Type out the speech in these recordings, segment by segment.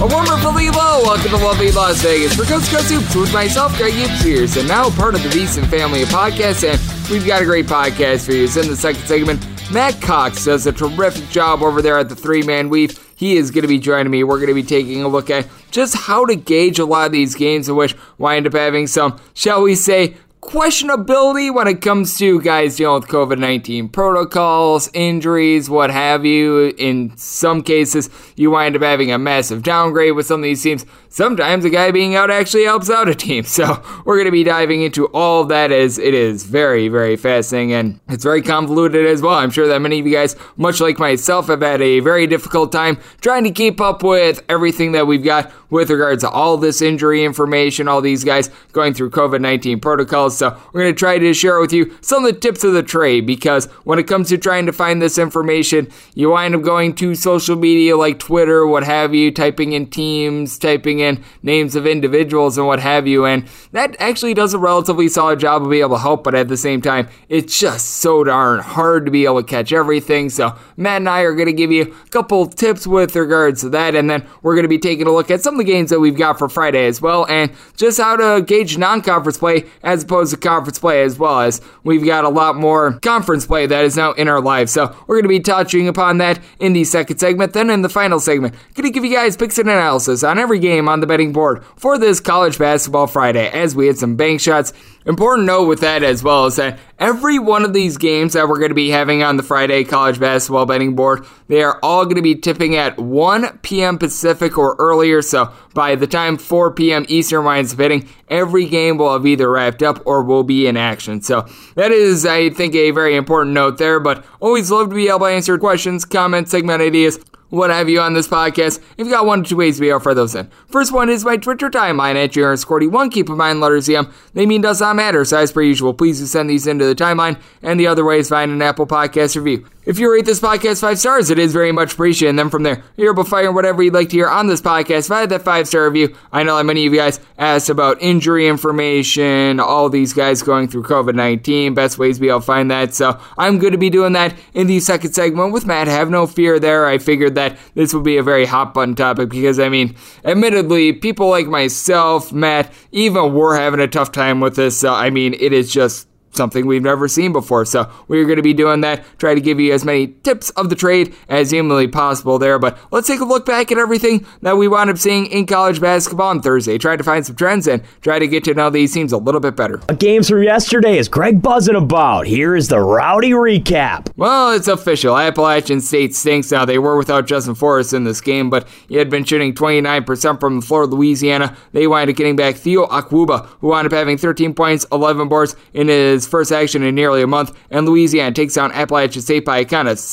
A wonderfully welcome to lovely Las Vegas for Coast to Coast Hoops with myself, Greg Hughes, and now part of the VSiN family of podcasts, and we've got a great podcast for you. So in the second segment, Matt Cox does a terrific job over there at the three-man weave. He is going to be joining me. We're going to be taking a look at just how to gauge a lot of these games in which wind up having some, shall we say, questionability when it comes to guys dealing with COVID-19 protocols, injuries, what have you. In some cases, you wind up having a massive downgrade with some of these teams. Sometimes a guy being out actually helps out a team. So we're going to be diving into all of that, as it is very, very fascinating, and it's very convoluted as well. I'm sure that many of you guys, much like myself, have had a very difficult time trying to keep up with everything that we've got with regards to all this injury information, all these guys going through COVID-19 protocols. So we're going to try to share with you some of the tips of the trade, because when it comes to trying to find this information, you wind up going to social media like Twitter, what have you, typing in teams, typing in names of individuals and what have you, and that actually does a relatively solid job of being able to help, but at the same time, it's just so darn hard to be able to catch everything. So Matt and I are going to give you a couple tips with regards to that, and then we're going to be taking a look at some of the games that we've got for Friday as well, and just how to gauge non-conference play as opposed to conference play, as well as we've got a lot more conference play that is now in our lives. So we're going to be touching upon that in the second segment. Then in the final segment, going to give you guys picks and analysis on every game on the betting board for this college basketball Friday, as we hit some bank shots. Important note with that as well is that every one of these games that we're going to be having on the Friday college basketball betting board, they are all going to be tipping at 1 p.m. Pacific or earlier. So by the time 4 p.m. Eastern winds up hitting, every game will have either wrapped up or will be in action. So that is, I think, a very important note there, but always love to be able to answer questions, comments, segment ideas, what have you on this podcast. If you got 1 or 2 ways to be able to fire those in. First one is my Twitter timeline at JR_1. Keep in mind, letters EM, they mean does not matter. So as per usual, please do send these into the timeline. And the other way is find an Apple Podcast review. If you rate this podcast 5 stars, it is very much appreciated. And then from there, you're able to fire whatever you'd like to hear on this podcast via that 5-star review. I know that many of you guys asked about injury information, all these guys going through COVID-19, best ways to be able to find that. So I'm going to be doing that in the second segment with Matt. Have no fear there. I figured that this would be a very hot button topic because, I mean, admittedly, people like myself, Matt, even we're having a tough time with this. So, I mean, it is just something we've never seen before. So we're going to be doing that, try to give you as many tips of the trade as humanly possible there. But let's take a look back at everything that we wound up seeing in college basketball on Thursday. Try to find some trends and try to get to know these teams a little bit better. Games from yesterday is Greg buzzing about. Here is the rowdy recap. Well, it's official. Appalachian State stinks now. They were without Justin Forrest in this game, but he had been shooting 29% from the floor of Louisiana. They wound up getting back Theo Akwuba, who wound up having 13 points, 11 boards in his first action in nearly a month, and Louisiana takes down Appalachian State by a count of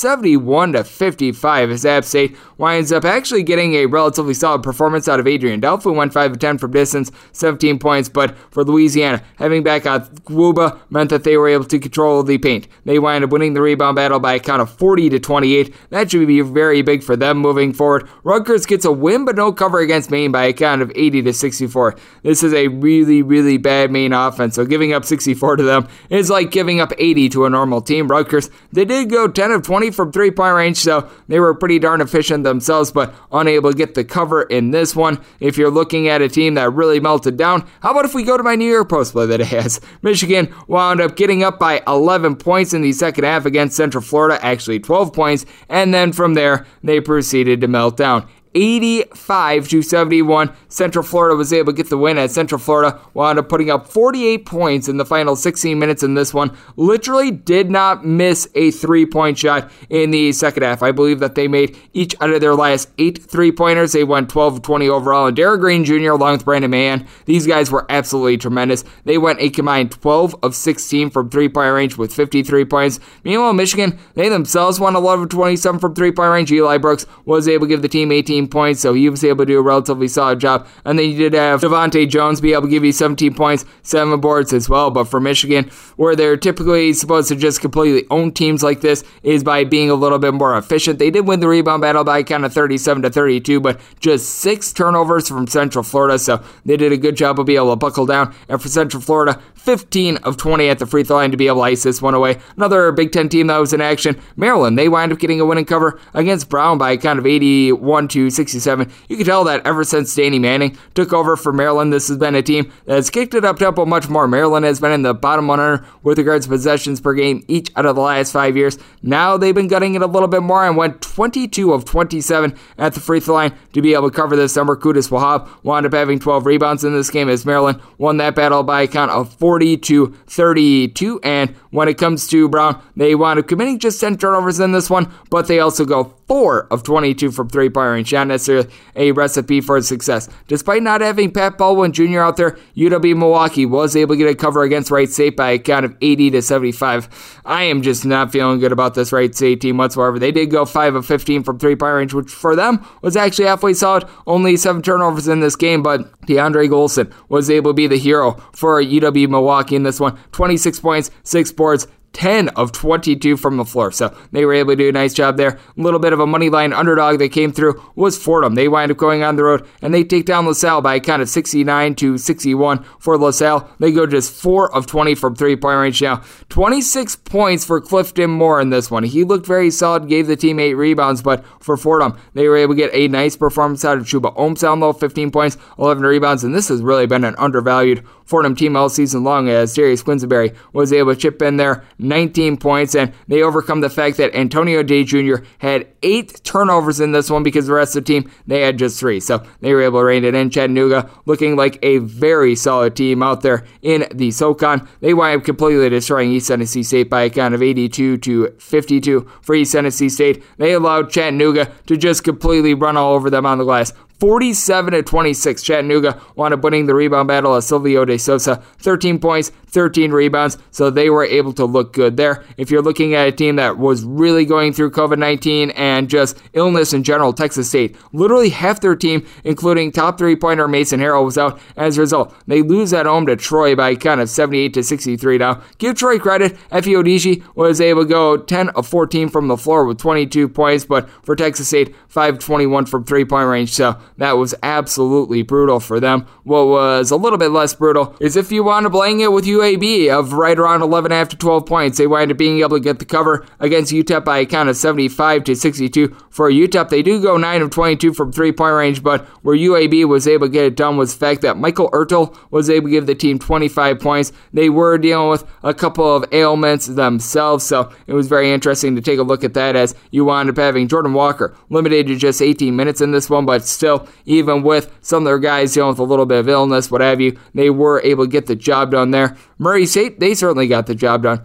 71-55 as App State winds up actually getting a relatively solid performance out of Adrian Delph, who went 5 of 10 from distance, 17 points, but for Louisiana, having back Akwuba meant that they were able to control the paint. They wind up winning the rebound battle by a count of 40-28. That should be very big for them moving forward. Rutgers gets a win, but no cover against Maine by a count of 80-64. This is a really, really bad Maine offense, so giving up 64 to them is like giving up 80 to a normal team. Rutgers, they did go 10 of 20 from three-point range, so they were pretty darn efficient themselves, but unable to get the cover in this one. If you're looking at a team that really melted down, how about if we go to my New York Post play that it has? Michigan wound up getting up by 11 points in the second half against Central Florida, actually 12 points, and then from there, they proceeded to melt down. 85-71. Central Florida was able to get the win as Central Florida wound up putting up 48 points in the final 16 minutes in this one. Literally did not miss a 3-point shot in the second half. I believe that they made each out of their last 8 3-pointers. They went 12 of 20 overall. And Derek Green Jr. along with Brandon Mahan, these guys were absolutely tremendous. They went a combined 12 of 16 from 3-point range with 53 points. Meanwhile, Michigan, they themselves won 11 of 27 from 3-point range. Eli Brooks was able to give the team 18 points, so he was able to do a relatively solid job. And then you did have Devontae Jones be able to give you 17 points, 7 boards as well. But for Michigan, where they're typically supposed to just completely own teams like this, is by being a little bit more efficient. They did win the rebound battle by a count of 37-32, but just 6 turnovers from Central Florida, so they did a good job of being able to buckle down. And for Central Florida, 15 of 20 at the free throw line to be able to ice this one away. Another Big Ten team that was in action, Maryland, they wind up getting a winning cover against Brown by a count of 81-79. 62-67. You can tell that ever since Danny Manning took over for Maryland, this has been a team that has kicked it up tempo much more. Maryland has been in the bottom 100 with regards to possessions per game each out of the last 5 years. Now they've been gutting it a little bit more and went 22 of 27 at the free throw line to be able to cover this number. Qudus Wahab wound up having 12 rebounds in this game as Maryland won that battle by a count of 40-32. And when it comes to Brown, they wound up committing just 10 turnovers in this one, but they also go 4 of 22 from three-point range. Not necessarily a recipe for success. Despite not having Pat Baldwin Jr. out there, UW-Milwaukee was able to get a cover against Wright State by a count of 80-75. I am just not feeling good about this Wright State team whatsoever. They did go 5 of 15 from three-point range, which for them was actually halfway solid. Only 7 turnovers in this game, but DeAndre Golson was able to be the hero for UW-Milwaukee in this one. 26 points, 6 boards, 10 of 22 from the floor. So they were able to do a nice job there. A little bit of a money line underdog that came through was Fordham. They wind up going on the road and they take down LaSalle by a count of 69-61 for LaSalle. They go just 4 of 20 from three-point range now. 26 points for Clifton Moore in this one. He looked very solid, gave the team 8 rebounds, but for Fordham, they were able to get a nice performance out of Chuba Ohms down low, 15 points, 11 rebounds, and this has really been an undervalued Fordham team all season long as Darius Quinsberry was able to chip in there 19 points, and they overcome the fact that Antonio Day Jr. had 8 turnovers in this one because the rest of the team, they had just 3. So they were able to rein it in. Chattanooga looking like a very solid team out there in the SoCon. They wind up completely destroying East Tennessee State by a count of 82-52 for East Tennessee State. They allowed Chattanooga to just completely run all over them on the glass. 47-26. Chattanooga wound up winning the rebound battle as Silvio De Sosa. 13 points, 13 rebounds, so they were able to look good there. If you're looking at a team that was really going through COVID-19 and just illness in general, Texas State, literally half their team, including top three-pointer Mason Harrell, was out. As a result, they lose at home to Troy by a count of 78-63 now. Give Troy credit. Efe Odishi was able to go 10 of 14 from the floor with 22 points, but for Texas State, 5-21 from three-point range, so that was absolutely brutal for them. What was a little bit less brutal is if you wound up laying it with UAB of right around 11.5 to 12 points. They wind up being able to get the cover against UTEP by a count of 75-62. For UTEP, they do go 9 of 22 from three-point range, but where UAB was able to get it done was the fact that Michael Ertel was able to give the team 25 points. They were dealing with a couple of ailments themselves, so it was very interesting to take a look at that as you wound up having Jordan Walker limited to just 18 minutes in this one, but still, even with some of their guys dealing with a little bit of illness, what have you, they were able to get the job done there. Murray State, they certainly got the job done.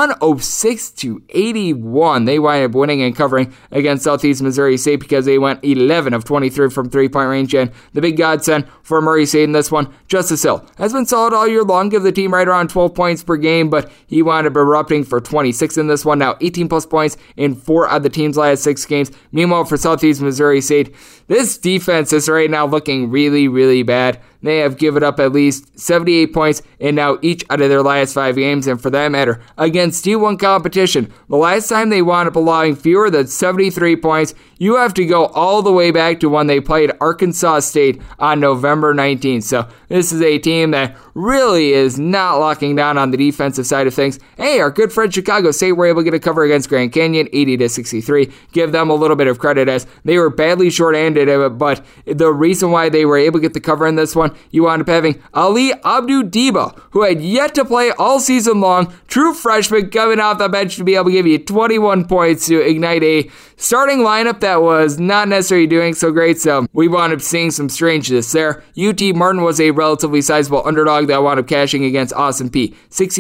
106-81. They wind up winning and covering against Southeast Missouri State because they went 11 of 23 from three-point range. And the big godsend for Murray State in this one, Justice Hill, has been solid all year long. Give the team right around 12 points per game, but he wound up erupting for 26 in this one. Now 18-plus points in 4 of the team's last 6 games. Meanwhile, for Southeast Missouri State, this defense is right now looking really, really bad. They have given up at least 78 points in now each out of their last 5 games, and for that matter, against D1 competition, the last time they wound up allowing fewer than 73 points, you have to go all the way back to when they played Arkansas State on November 19th. So this is a team that really is not locking down on the defensive side of things. Hey, our good friend Chicago State were able to get a cover against Grand Canyon, 80-63. Give them a little bit of credit as they were badly short-handed, but the reason why they were able to get the cover in this one, you wound up having Ali Abdu-Diba, who had yet to play all season long, true freshman coming off the bench to be able to give you 21 points to ignite a starting lineup that was not necessarily doing so great, so we wound up seeing some strangeness there. UT Martin was a relatively sizable underdog that wound up cashing against Austin Peay,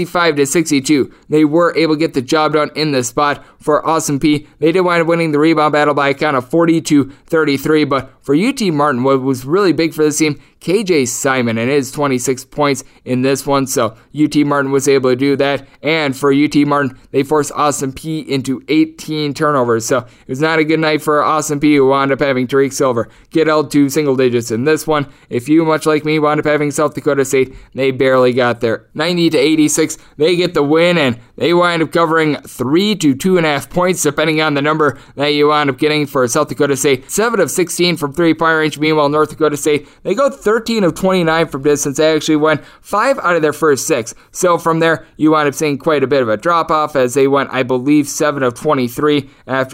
65-62. They were able to get the job done in this spot for Austin Peay. They did wind up winning the rebound battle by a count of 40-33, but for UT Martin, what was really big for this team, KJ Simon and his 26 points in this one, so UT Martin was able to do that, and for UT Martin, they forced Austin Peay into 18 turnovers, so it was not a good night for Austin Peay, who wound up having Tariq Silver get held to single digits in this one. If you, much like me, wound up having South Dakota State, they barely got there. 90-86, they get the win, and they wind up covering 3 to 2.5 points, depending on the number that you wound up getting for South Dakota State. 7 of 16 from three-point range. Meanwhile, North Dakota State, they go 13 of 29 from distance. They actually went 5 out of their first 6. So from there, you wind up seeing quite a bit of a drop-off as they went, I believe, 7 of 23. After that, you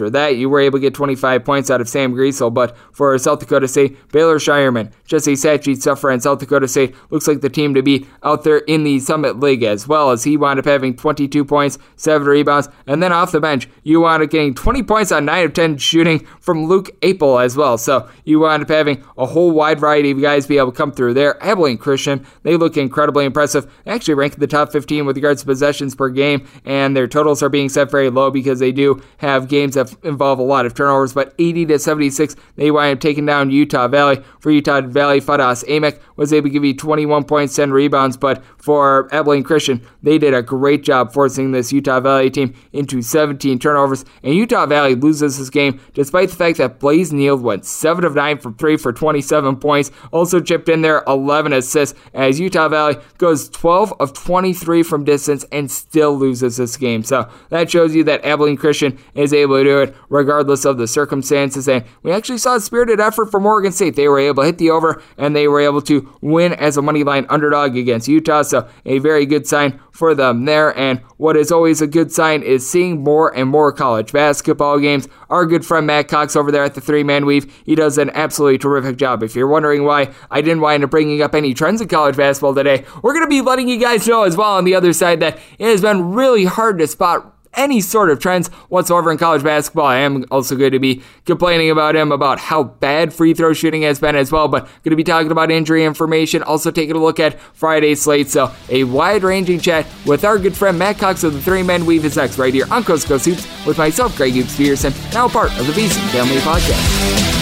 you were able to get 25 points out of Sam Griesel, but for South Dakota State, Baylor Shireman, Jesse Satchie Suffer, and South Dakota State looks like the team to be out there in the Summit League, as well as he wound up having 22 points, 7 rebounds, and then off the bench, you wound up getting 20 points on 9 of 10 shooting from Luke Apel as well. So you wound up having a whole wide variety of guys be able to come through there. Abilene Christian, they look incredibly impressive. They actually rank in the top 15 with regards to possessions per game, and their totals are being set very low because they do have games that involve a lot of turnovers, but 80-76, they wind up taking down Utah Valley. For Utah Valley, Fadas Amick was able to give you 21 points, 10 rebounds, but for Abilene Christian, they did a great job forcing this Utah Valley team into 17 turnovers, and Utah Valley loses this game despite the fact that Blaze Neal went 7 of 9 from 3 for 27 points, also chipped in there 11 assists, as Utah Valley goes 12 of 23 from distance and still loses this game. So that shows you that Abilene Christian is able to do it regardless of the circumstances, and we actually saw a spirited effort from Oregon State. They were able to hit the over, and they were able to win as a money line underdog against Utah, so a very good sign for them there. And what is always a good sign is seeing more and more college basketball games. Our good friend Matt Cox over there at the Three-Man Weave, he does an absolutely terrific job. If you're wondering why I didn't wind up bringing up any trends in college basketball today, we're going to be letting you guys know as well on the other side that it has been really hard to spot any sort of trends whatsoever in college basketball. I am also going to be complaining about how bad free throw shooting has been as well, but going to be talking about injury information, also taking a look at Friday's slate. So a wide-ranging chat with our good friend Matt Cox of the Three-Man Weave is next right here on Coast to Coast Hoops with myself, Greg Hoops Peterson, now part of the VSiN Family Podcast.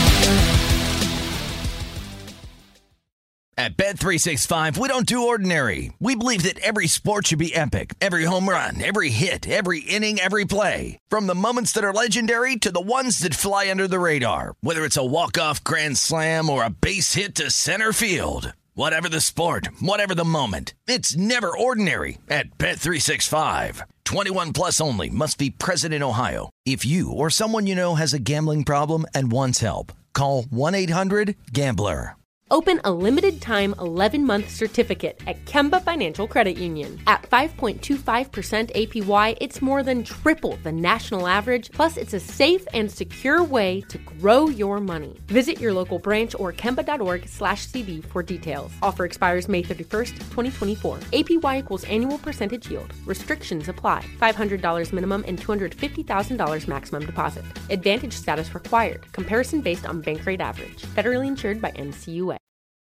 At Bet365, we don't do ordinary. We believe that every sport should be epic. Every home run, every hit, every inning, every play. From the moments that are legendary to the ones that fly under the radar. Whether it's a walk-off grand slam or a base hit to center field. Whatever the sport, whatever the moment. It's never ordinary at Bet365. 21 plus only. Must be present in Ohio. If you or someone you know has a gambling problem and wants help, call 1-800-GAMBLER. Open a limited-time 11-month certificate at Kemba Financial Credit Union. At 5.25% APY, it's more than triple the national average, plus it's a safe and secure way to grow your money. Visit your local branch or kemba.org/CD for details. Offer expires May 31st, 2024. APY equals annual percentage yield. Restrictions apply. $500 minimum and $250,000 maximum deposit. Advantage status required. Comparison based on bank rate average. Federally insured by NCUA.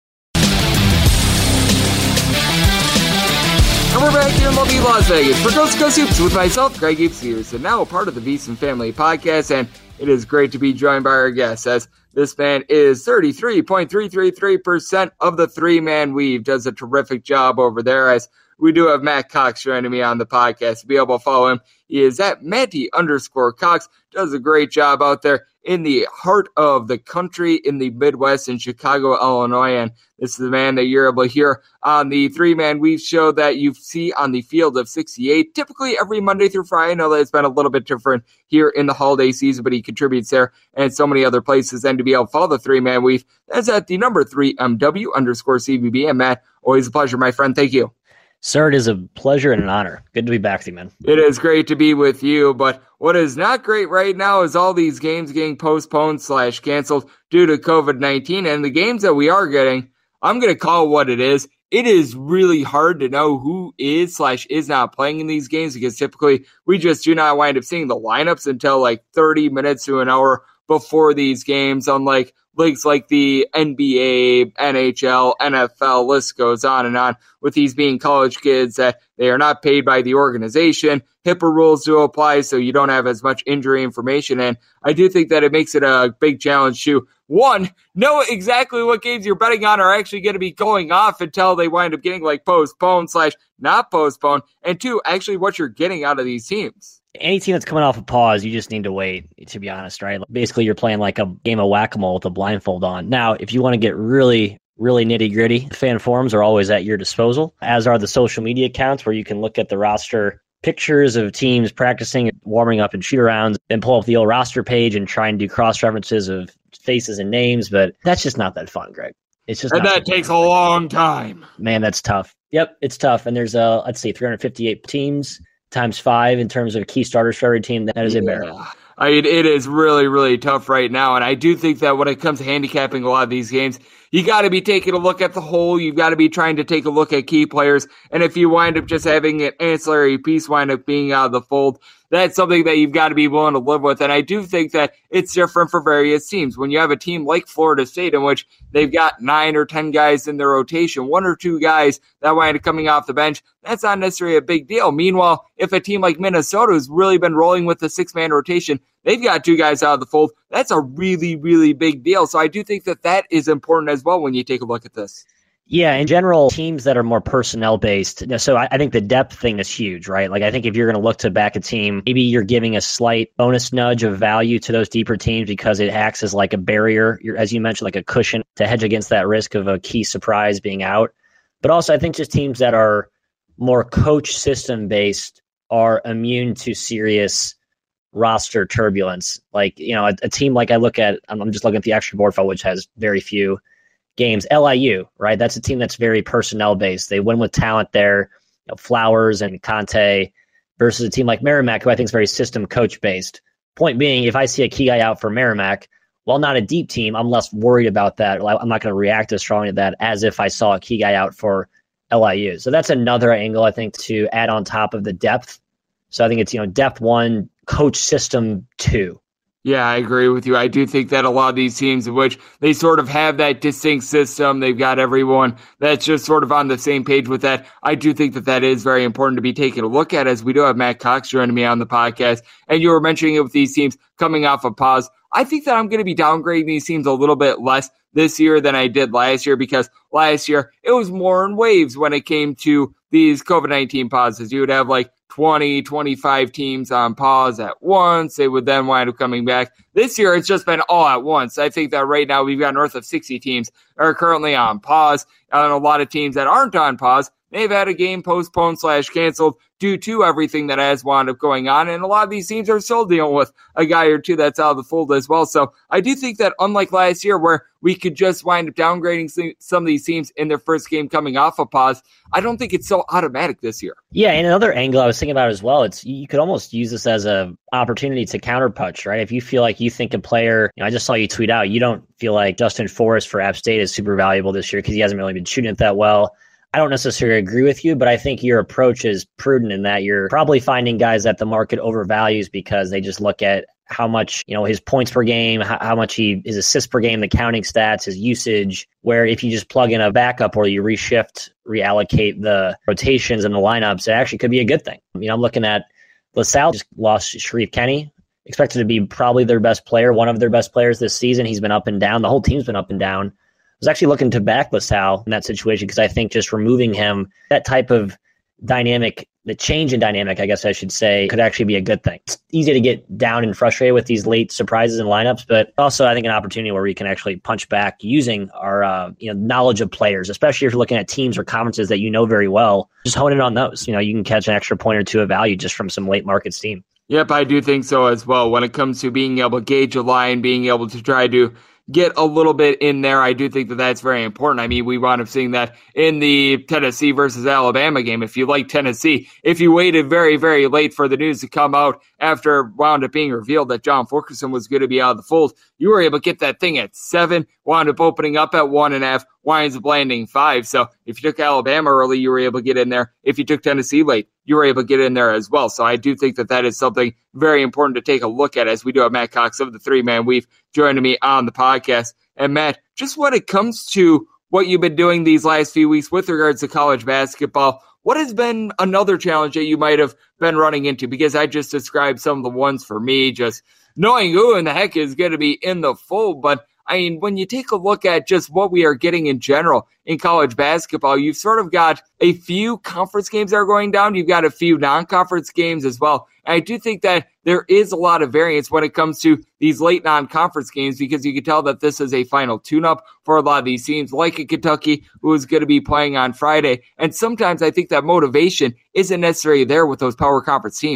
And we're back here in lovely Las Vegas for Coast to Coast Hoops with myself, Greg Hoops Peterson, now a part of the VSiN Family Podcast, and it is great to be joined by our guest, as this man is 33.333% of the Three-Man Weave, does a terrific job over there, as we do have Matt Cox joining me on the podcast. To be able to follow him, he is at Matty_Cox, does a great job out there in the heart of the country in the Midwest in Chicago, Illinois. And this is the man that you're able to hear on the Three-Man Weave show that you see on the Field of 68, typically every Monday through Friday. I know that it's been a little bit different here in the holiday season, but he contributes there and so many other places. And to be able to follow the Three-Man Weave, that's at the number 3MW_CBB. And Matt, always a pleasure, my friend. Thank you. Sir, it is a pleasure and an honor. Good to be back with you, man. It is great to be with you, but what is not great right now is all these games getting postponed/canceled due to COVID-19, and the games that we are getting, I'm going to call it what it is. It is really hard to know who is/is not playing in these games, because typically we just do not wind up seeing the lineups until like 30 minutes to an hour before these games, unlike leagues like the NBA, NHL, NFL, list goes on and on, with these being college kids that they are not paid by the organization. HIPAA rules do apply, so you don't have as much injury information, and I do think that it makes it a big challenge to, one, know exactly what games you're betting on are actually going to be going off until they wind up getting like postponed/not postponed, and two, actually what you're getting out of these teams. Any team that's coming off a pause, you just need to wait, to be honest, right? Basically, you're playing like a game of whack-a-mole with a blindfold on. Now, if you want to get really nitty-gritty, fan forums are always at your disposal, as are the social media accounts where you can look at the roster pictures of teams practicing, warming up and shoot-arounds, and pull up the old roster page and try and do cross-references of faces and names, but that's just not that fun, Greg. It's just and that takes a long time. Man, that's tough. Yep, it's tough. And there's, let's see, 358 teams times 5 in terms of key starters for every team. That is a barrel. I mean, it is really, really tough right now. And I do think that when it comes to handicapping a lot of these games, you got to be taking a look at the whole. You've got to be trying to take a look at key players. And if you wind up just having an ancillary piece wind up being out of the fold, that's something that you've got to be willing to live with. And I do think that it's different for various teams. When you have a team like Florida State, in which they've got 9 or 10 guys in their rotation, 1 or 2 guys that wind up coming off the bench, that's not necessarily a big deal. Meanwhile, if a team like Minnesota, who's really been rolling with the 6-man rotation, they've got 2 guys out of the fold, that's a really, really big deal. So I do think that that is important as well when you take a look at this. Yeah, in general, teams that are more personnel-based, so I think the depth thing is huge, right? Like, I think if you're going to look to back a team, maybe you're giving a slight bonus nudge of value to those deeper teams because it acts as like a barrier, as you mentioned, like a cushion to hedge against that risk of a key surprise being out. But also, I think just teams that are more coach system-based are immune to serious roster turbulence. Like, you know, a team like I'm just looking at the extra board file, which has very few games. LIU, right? That's a team that's very personnel based. They win with talent there, Flowers and Conte, versus a team like Merrimack, who I think is very system coach based. Point being, if I see a key guy out for Merrimack, while not a deep team, I'm less worried about that. I'm not going to react as strongly to that as if I saw a key guy out for LIU. So that's another angle, I think, to add on top of the depth. So I think it's, depth 1, coach system 2. Yeah, I agree with you. I do think that a lot of these teams in which they sort of have that distinct system, they've got everyone that's just sort of on the same page with that. I do think that that is very important to be taken a look at, as we do have Matt Cox joining me on the podcast. And you were mentioning it with these teams coming off a pause. I think that I'm going to be downgrading these teams a little bit less this year than I did last year, because last year it was more in waves when it came to these COVID-19 pauses. You would have like 20, 25 teams on pause at once. They would then wind up coming back. This year, it's just been all at once. I think that right now we've got north of 60 teams that are currently on pause, and a lot of teams that aren't on pause, they've had a game postponed / canceled due to everything that has wound up going on. And a lot of these teams are still dealing with a guy or two that's out of the fold as well. So I do think that unlike last year, where we could just wind up downgrading some of these teams in their first game coming off a pause, I don't think it's so automatic this year. Yeah, and another angle I was thinking about as well, it's you could almost use this as an opportunity to counterpunch, right? If you feel like you think a player, I just saw you tweet out, you don't feel like Justin Forrest for App State is super valuable this year because he hasn't really been shooting it that well. I don't necessarily agree with you, but I think your approach is prudent in that you're probably finding guys that the market overvalues because they just look at how much, his points per game, how much his assists per game, the counting stats, his usage, where if you just plug in a backup or you reallocate the rotations and the lineups, it actually could be a good thing. I'm looking at LaSalle just lost Sharif Kenny, expected to be probably their best player, one of their best players this season. He's been up and down. The whole team's been up and down. I was actually looking to back LaSalle in that situation because I think just removing him, that type of dynamic, the change in dynamic, I guess I should say, could actually be a good thing. It's easy to get down and frustrated with these late surprises in lineups, but also I think an opportunity where we can actually punch back using our knowledge of players, especially if you're looking at teams or conferences that you know very well. Just hone in on those. You can catch an extra point or two of value just from some late market steam. Yep, I do think so as well. When it comes to being able to gauge a line, being able to try to get a little bit in there, I do think that that's very important. I mean, we wound up seeing that in the Tennessee versus Alabama game. If you like Tennessee, if you waited very, very late for the news to come out after it wound up being revealed that John Fulkerson was going to be out of the fold, you were able to get that thing at 7, wound up opening up at 1.5, winds up landing 5. So if you took Alabama early, you were able to get in there. If you took Tennessee late, you were able to get in there as well. So I do think that that is something very important to take a look at, as we do have Matt Cox of the 3-Man Weave joining me on the podcast. And Matt, just when it comes to what you've been doing these last few weeks with regards to college basketball, what has been another challenge that you might have been running into? Because I just described some of the ones for me, just knowing who in the heck is going to be in the fold. But I mean, when you take a look at just what we are getting in general in college basketball, you've sort of got a few conference games that are going down. You've got a few non-conference games as well. And I do think that there is a lot of variance when it comes to these late non-conference games, because you can tell that this is a final tune-up for a lot of these teams, like a Kentucky, who is going to be playing on Friday. And sometimes I think that motivation isn't necessarily there with those power conference teams.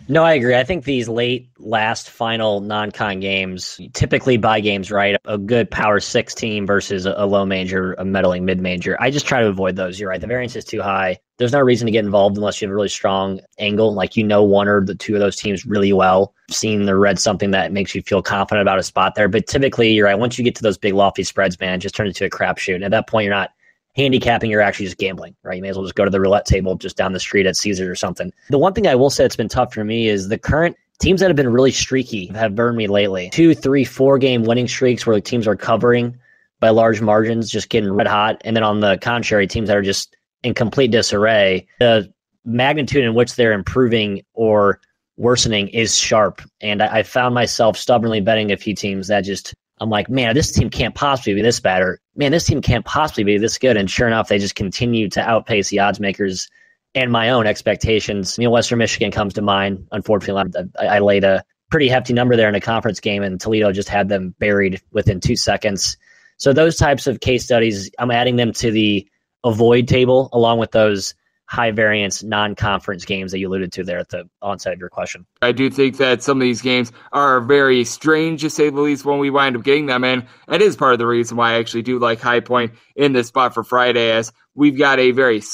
No, I agree. I think these last final non-con games, typically buy games, right? A good power 6 team versus a low major, a meddling mid-major. I just try to avoid those. You're right. The variance is too high. There's no reason to get involved unless you have a really strong angle. Like, one or the two of those teams really well. Seen or read something that makes you feel confident about a spot there. But typically, you're right. Once you get to those big lofty spreads, man, just turn it into a crapshoot. And at that point, you're not handicapping, you're actually just gambling, right? You may as well just go to the roulette table just down the street at Caesars or something. The one thing I will say that's been tough for me is the current teams that have been really streaky have burned me lately. 2, 3, 4 game winning streaks where the teams are covering by large margins, just getting red hot. And then on the contrary, teams that are just in complete disarray, the magnitude in which they're improving or worsening is sharp. And I found myself stubbornly betting a few teams that just, I'm like, man, this team can't possibly be this bad, or man, this team can't possibly be this good. And sure enough, they just continue to outpace the odds makers and my own expectations. Western Michigan comes to mind. Unfortunately, I laid a pretty hefty number there in a conference game, and Toledo just had them buried within 2 seconds. So those types of case studies, I'm adding them to the avoid table along with those high variance non-conference games that you alluded to there at the onset of your question. I do think that some of these games are very strange, to say the least, when we wind up getting them in. That is part of the reason why I actually do like High Point in this spot for Friday, as we've got a very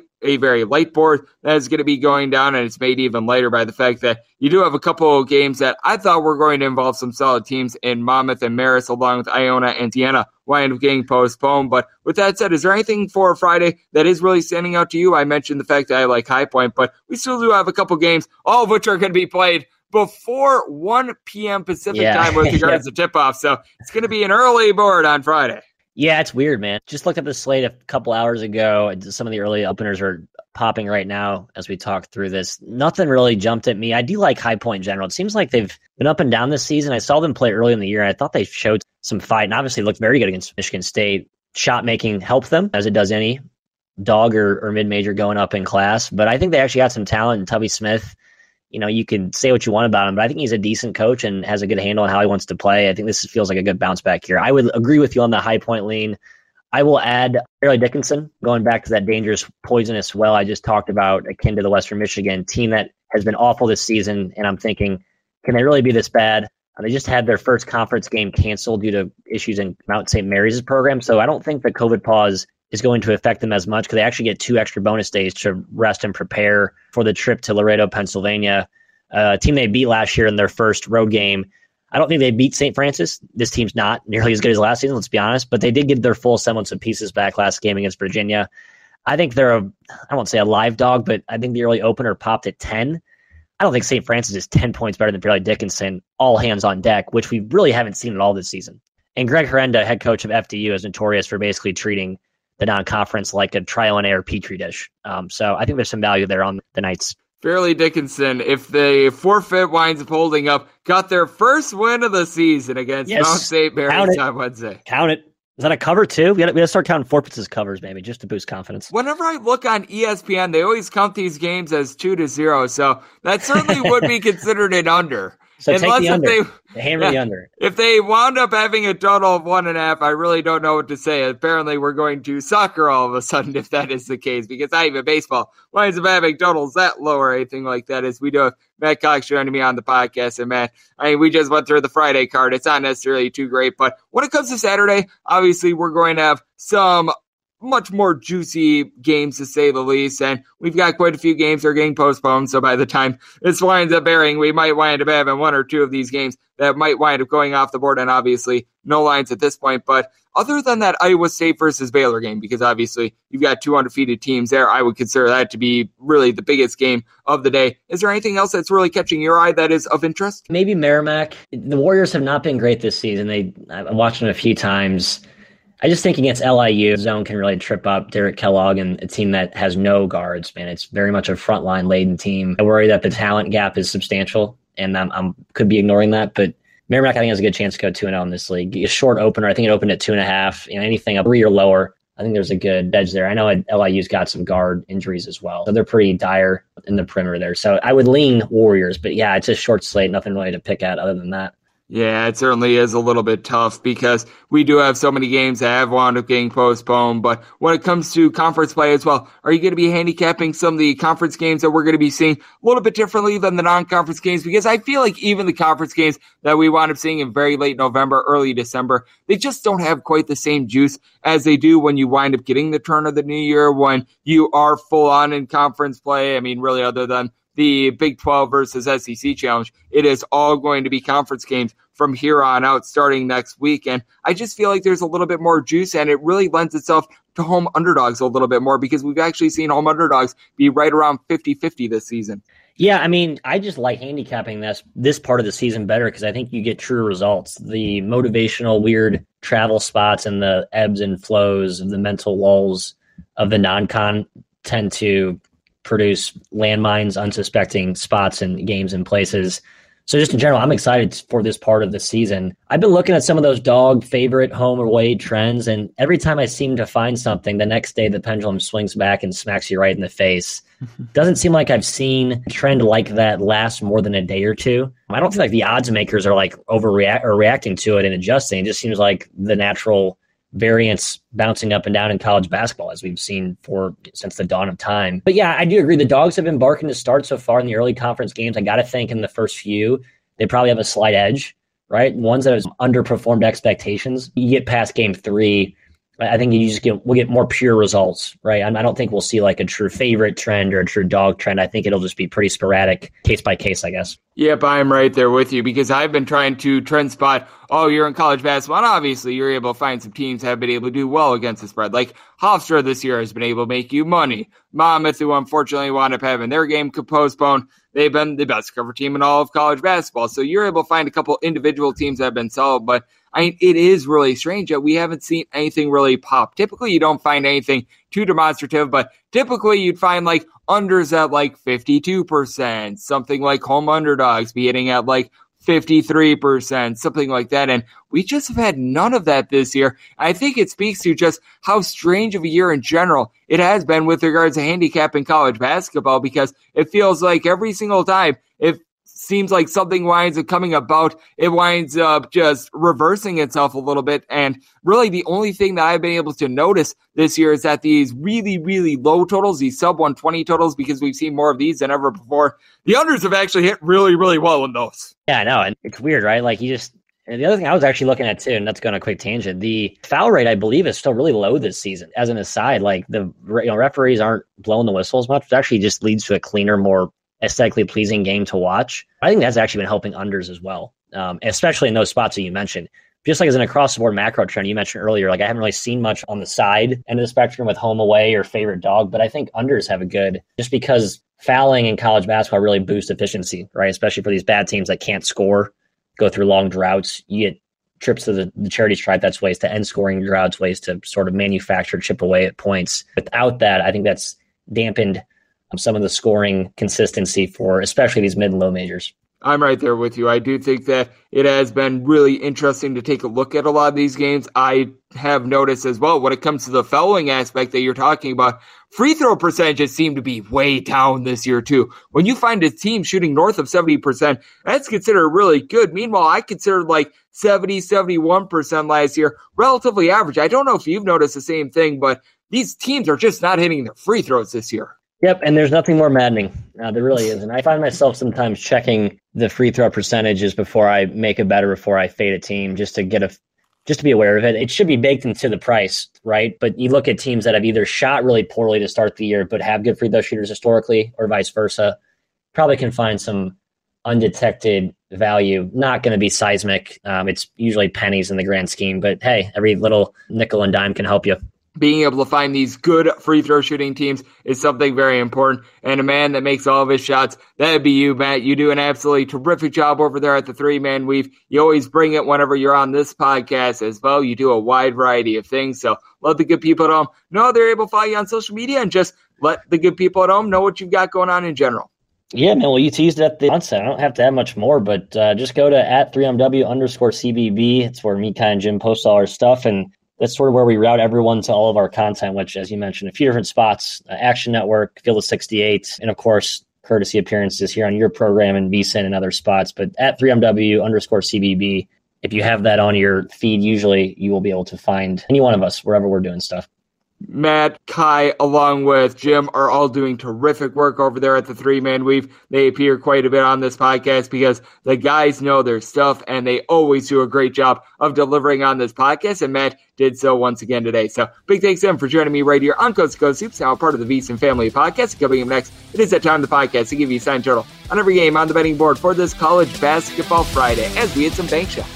light board that is going to be going down, and it's made even lighter by the fact that you do have a couple of games that I thought were going to involve some solid teams in Monmouth and Marist, along with Iona and Indiana, wind up getting postponed. But with that said, is there anything for Friday that is really standing out to you? I mentioned the fact that I like High Point, but we still do have a couple games, all of which are going to be played before 1 p.m. Pacific time with regards to tip-off. So it's going to be an early board on Friday. Yeah, it's weird, man. Just looked at the slate a couple hours ago. Some of the early openers are popping right now as we talk through this. Nothing really jumped at me. I do like High Point in general. It seems like they've been up and down this season. I saw them play early in the year, and I thought they showed some fight and obviously looked very good against Michigan State. Shot making helped them, as it does any dog or mid-major going up in class. But I think they actually got some talent in Tubby Smith. You can say what you want about him, but I think he's a decent coach and has a good handle on how he wants to play. I think this feels like a good bounce back here. I would agree with you on the High Point lean. I will add Fairleigh Dickinson, going back to that dangerous, poisonous well I just talked about, akin to the Western Michigan team that has been awful this season. And I'm thinking, can they really be this bad? They just had their first conference game canceled due to issues in Mount St. Mary's program. So I don't think the COVID pause is going to affect them as much because they actually get 2 extra bonus days to rest and prepare for the trip to Laredo, Pennsylvania, a team they beat last year in their first road game. I don't think they beat St. Francis. This team's not nearly as good as last season, let's be honest, but they did get their full semblance of pieces back last game against Virginia. I think they're I won't say a live dog, but I think the early opener popped at 10. I don't think St. Francis is 10 points better than Fairleigh Dickinson, all hands on deck, which we really haven't seen at all this season. And Greg Herenda, head coach of FDU, is notorious for basically treating the non-conference like a trial and error petri dish. So I think there's some value there on the Knights. Fairleigh Dickinson, if the forfeit winds up holding up, got their first win of the season against Mount St. Mary's on Wednesday. Count it. Is that a cover too? We got to start counting forfeits as covers, maybe, just to boost confidence. Whenever I look on ESPN, they always count these games as 2-0, so that certainly would be considered an under. So take the under. Hammer the under. If they wound up having a total of 1.5, I really don't know what to say. Apparently, we're going to soccer all of a sudden if that is the case, because not even baseball winds up having totals that low or anything like that. As we do have Matt Cox joining me on the podcast. And Matt, we just went through the Friday card. It's not necessarily too great, but when it comes to Saturday, obviously we're going to have some much more juicy games, to say the least, and we've got quite a few games that are getting postponed, so by the time this winds up airing, we might wind up having 1 or 2 of these games that might wind up going off the board, and obviously no lines at this point. But other than that Iowa State versus Baylor game, because obviously you've got 2 undefeated teams there, I would consider that to be really the biggest game of the day. Is there anything else that's really catching your eye that is of interest? Maybe Merrimack. The Warriors have not been great this season. I've watched them a few times. I just think against LIU, zone can really trip up Derek Kellogg and a team that has no guards, man. It's very much a frontline laden team. I worry that the talent gap is substantial, and I could be ignoring that, but Merrimack, I think, has a good chance to go 2-0 in this league. A short opener, I think it opened at 2.5. Anything up 3 or lower, I think there's a good edge there. I know LIU's got some guard injuries as well, so they're pretty dire in the perimeter there. So I would lean Warriors, but yeah, it's a short slate, nothing really to pick at other than that. Yeah, it certainly is a little bit tough because we do have so many games that have wound up getting postponed. But when it comes to conference play as well, are you going to be handicapping some of the conference games that we're going to be seeing a little bit differently than the non-conference games? Because I feel like even the conference games that we wound up seeing in very late November, early December, they just don't have quite the same juice as they do when you wind up getting the turn of the new year, when you are full on in conference play. I mean, really, other than the Big 12 versus SEC challenge, it is all going to be conference games from here on out starting next week. And I just feel like there's a little bit more juice, and it really lends itself to home underdogs a little bit more because we've actually seen home underdogs be right around 50-50 this season. Yeah, I mean, I just like handicapping this part of the season better because I think you get true results. The motivational, weird travel spots and the ebbs and flows of the mental lulls of the non-con tend to produce landmines, unsuspecting spots and games and places. So just in general, I'm excited for this part of the season. I've been looking at some of those dog favorite home away trends, and every time I seem to find something, the next day the pendulum swings back and smacks you right in the face. Doesn't seem like I've seen a trend like that last more than a day or two. I don't think like the odds makers are like reacting to it and adjusting. It just seems like the natural variance bouncing up and down in college basketball as we've seen since the dawn of time. But yeah, I do agree. The Dogs have been barking to start so far in the early conference games. I got to think in the first few, they probably have a slight edge, right? Ones that have underperformed expectations. You get past game 3, I think we'll get more pure results, right? I don't think we'll see like a true favorite trend or a true dog trend. I think it'll just be pretty sporadic, case by case, I guess. Yep, I'm right there with you because I've been trying to trend spot all year in college basketball. And obviously, you're able to find some teams that have been able to do well against the spread. Like Hofstra this year has been able to make you money. Monmouth, who unfortunately wound up having their game postponed, they've been the best cover team in all of college basketball. So you're able to find a couple individual teams that have been solid, but I mean, it is really strange that we haven't seen anything really pop. Typically, you don't find anything too demonstrative, but typically you'd find like unders at like 52%, something like home underdogs be hitting at like 53%, something like that. And we just have had none of that this year. I think it speaks to just how strange of a year in general it has been with regards to handicapping college basketball, because it feels like every single time it seems like something winds up coming about, it winds up just reversing itself a little bit. And really the only thing that I've been able to notice this year is that these really, really low totals, these sub 120 totals, because we've seen more of these than ever before, the unders have actually hit really, really well in those. Yeah, I know. And it's weird, right? Like and the other thing I was actually looking at too, and that's going on a quick tangent, the foul rate, I believe, is still really low this season. As an aside, like the referees aren't blowing the whistle as much, which actually just leads to a cleaner, more aesthetically pleasing game to watch. I think that's actually been helping unders as well, especially in those spots that you mentioned. Just like as an across-the-board macro trend you mentioned earlier, like I haven't really seen much on the side end of the spectrum with home away or favorite dog, but I think unders have a good, just because fouling in college basketball really boosts efficiency, right? Especially for these bad teams that can't score, go through long droughts. You get trips to the charity stripe. That's ways to end scoring droughts, ways to sort of manufacture, chip away at points. Without that, I think that's dampened some of the scoring consistency for especially these mid and low majors. I'm right there with you. I do think that it has been really interesting to take a look at a lot of these games. I have noticed as well, when it comes to the fouling aspect that you're talking about, free throw percentages seem to be way down this year too. When you find a team shooting north of 70%, that's considered really good. Meanwhile, I considered like 70, 71% last year relatively average. I don't know if you've noticed the same thing, but these teams are just not hitting their free throws this year. Yep, and there's nothing more maddening. There really is. And I find myself sometimes checking the free throw percentages before I make a bet or before I fade a team, just to be aware of it. It should be baked into the price, right? But you look at teams that have either shot really poorly to start the year but have good free throw shooters historically, or vice versa, probably can find some undetected value. Not going to be seismic. It's usually pennies in the grand scheme, but hey, every little nickel and dime can help you. Being able to find these good free throw shooting teams is something very important. And a man that makes all of his shots, that'd be you, Matt. You do an absolutely terrific job over there at the 3-Man Weave. You always bring it whenever you're on this podcast as well. You do a wide variety of things. So let the good people at home know they're able to follow you on social media, and just let the good people at home know what you've got going on in general. Yeah, man. Well, you teased it at the onset. I don't have to add much more, but just go to @3MW_CBB. It's where me, Kai, and Jim post all our stuff, and that's sort of where we route everyone to all of our content, which, as you mentioned, a few different spots, Action Network, Field of 68, and of course, courtesy appearances here on your program and VSiN and other spots. But at 3MW_CBB, if you have that on your feed, usually you will be able to find any one of us wherever we're doing stuff. Matt, Kai, along with Jim, are all doing terrific work over there at the Three Man Weave. They appear quite a bit on this podcast because the guys know their stuff, and they always do a great job of delivering on this podcast, and Matt did so once again today. So big thanks to him for joining me right here on Coast to Coast Hoops, now part of the VSiN Family Podcast. Coming up next, it is that time of the podcast to give you a sign total on every game on the betting board for this College Basketball Friday as we hit some bank shots.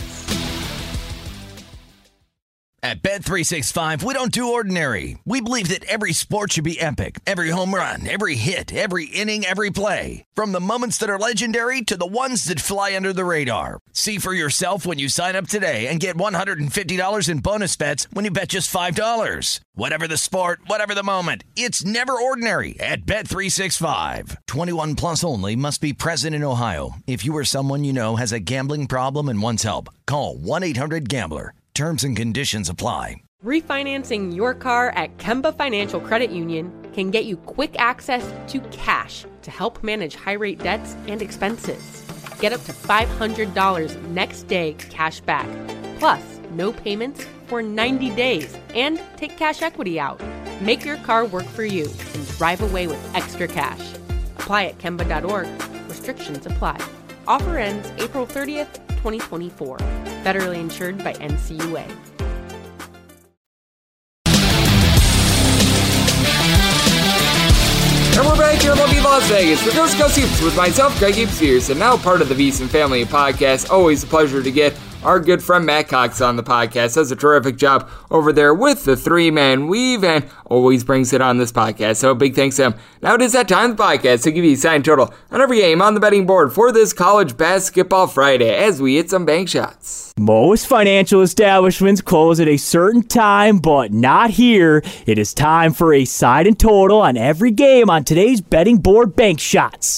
At Bet365, we don't do ordinary. We believe that every sport should be epic. Every home run, every hit, every inning, every play. From the moments that are legendary to the ones that fly under the radar. See for yourself when you sign up today and get $150 in bonus bets when you bet just $5. Whatever the sport, whatever the moment, it's never ordinary at Bet365. 21 plus only. Must be present in Ohio. If you or someone you know has a gambling problem and wants help, call 1-800-GAMBLER. Terms and conditions apply. Refinancing your car at Kemba Financial Credit Union can get you quick access to cash to help manage high-rate debts and expenses. Get up to $500 next day cash back, plus no payments for 90 days, and take cash equity out. Make your car work for you and drive away with extra cash. Apply at Kemba.org. Restrictions apply. Offer ends April 30th, 2024. Federally insured by NCUA. And we're back here in lovely Las Vegas for Coast to Coast Hoops with myself, Greg Hoops, and now part of the VSiN Family Podcast. Always a pleasure to get our good friend Matt Cox on the podcast. Does a terrific job over there with the Three Man Weave and always brings it on this podcast. So big thanks to him. Now it is that time of the podcast to give you a sign total on every game on the betting board for this College Basketball Friday as we hit some bank shots. Most financial establishments close at a certain time, but not here. It is time for a side and total on every game on today's betting board bank shots.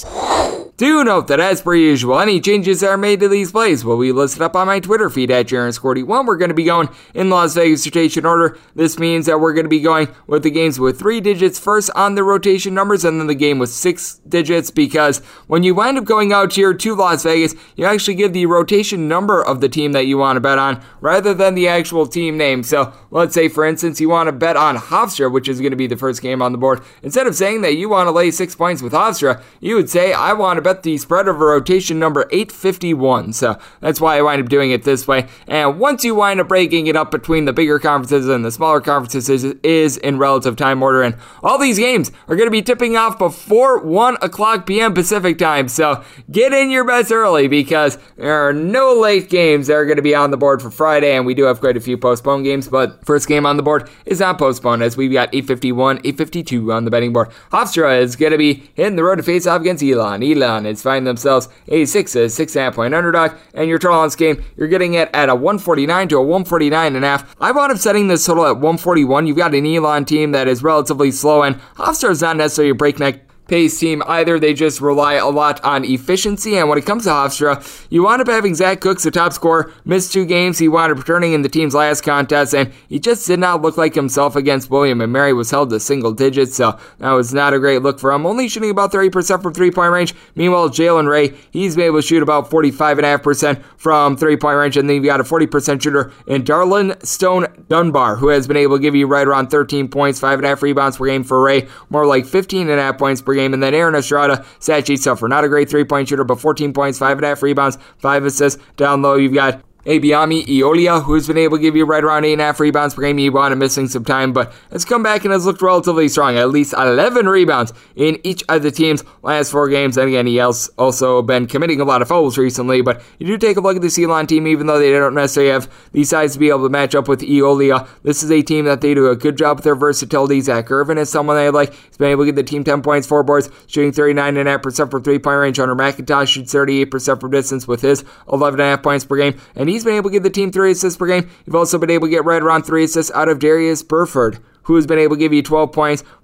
Do note that, as per usual, any changes that are made to these plays will be listed up on my Twitter feed at JarenScorty1. We're going to be going in Las Vegas rotation order. This means that we're going to be going with the games with 3 digits first on the rotation numbers, and then the game with 6 digits, because when you wind up going out here to Las Vegas, you actually give the rotation number of the team that you want to bet on rather than the actual team name. So let's say, for instance, you want to bet on Hofstra, which is going to be the first game on the board. Instead of saying that you want to lay 6 points with Hofstra, you would say, I want to bet the spread of a rotation number 851. So that's why I wind up doing it this way. And once you wind up breaking it up between the bigger conferences and the smaller conferences is in relative time order. And all these games are going to be tipping off before 1 o'clock p.m. Pacific time. So get in your bets early because there are no late games that are going to be on the board for Friday. And we do have quite a few postponed games. But first game on the board is not postponed as we've got 851, 852 on the betting board. Hofstra is going to be hitting the road to face off against Elon. Elon is finding themselves a 6.5 point underdog, and your total on this game, you're getting it at a 149 to a 149.5. I wound up setting this total at 141. You've got an Elon team that is relatively slow, and Hofstra is not necessarily a breakneck pace team either. They just rely a lot on efficiency, and when it comes to Hofstra, you wind up having Zach Cooks, the top scorer, missed 2 games. He wound up returning in the team's last contest, and he just did not look like himself against William and Mary. Was held to single digits, so that was not a great look for him. Only shooting about 30% from 3-point range. Meanwhile, Jalen Ray, he's been able to shoot about 45.5% from 3-point range, and then you've got a 40% shooter in Darlin Stone Dunbar, who has been able to give you right around 13 points, 5.5 rebounds per game for Ray, more like 15.5 points per game. And then Aaron Estrada, stat sheet suffer. Not a great 3-point shooter, but 14 points, 5.5 rebounds, 5 assists. Down low, you've got Abiami Iolia, who's been able to give you right around 8.5 rebounds per game. He wound up missing some time, but has come back and has looked relatively strong. At least 11 rebounds in each of the team's last 4 games. And again, he has also been committing a lot of fouls recently, but you do take a look at the Elon team, even though they don't necessarily have the size to be able to match up with Iolia. This is a team that they do a good job with their versatility. Zach Irvin is someone they like. He's been able to get the team 10 points, 4 boards, shooting 39.5% from 3-point range. Hunter McIntosh shoots 38% from distance with his 11.5 points per game, and he's been able to give the team 3 assists per game. You've also been able to get right around 3 assists out of Darius Burford, who has been able to give you 12 points,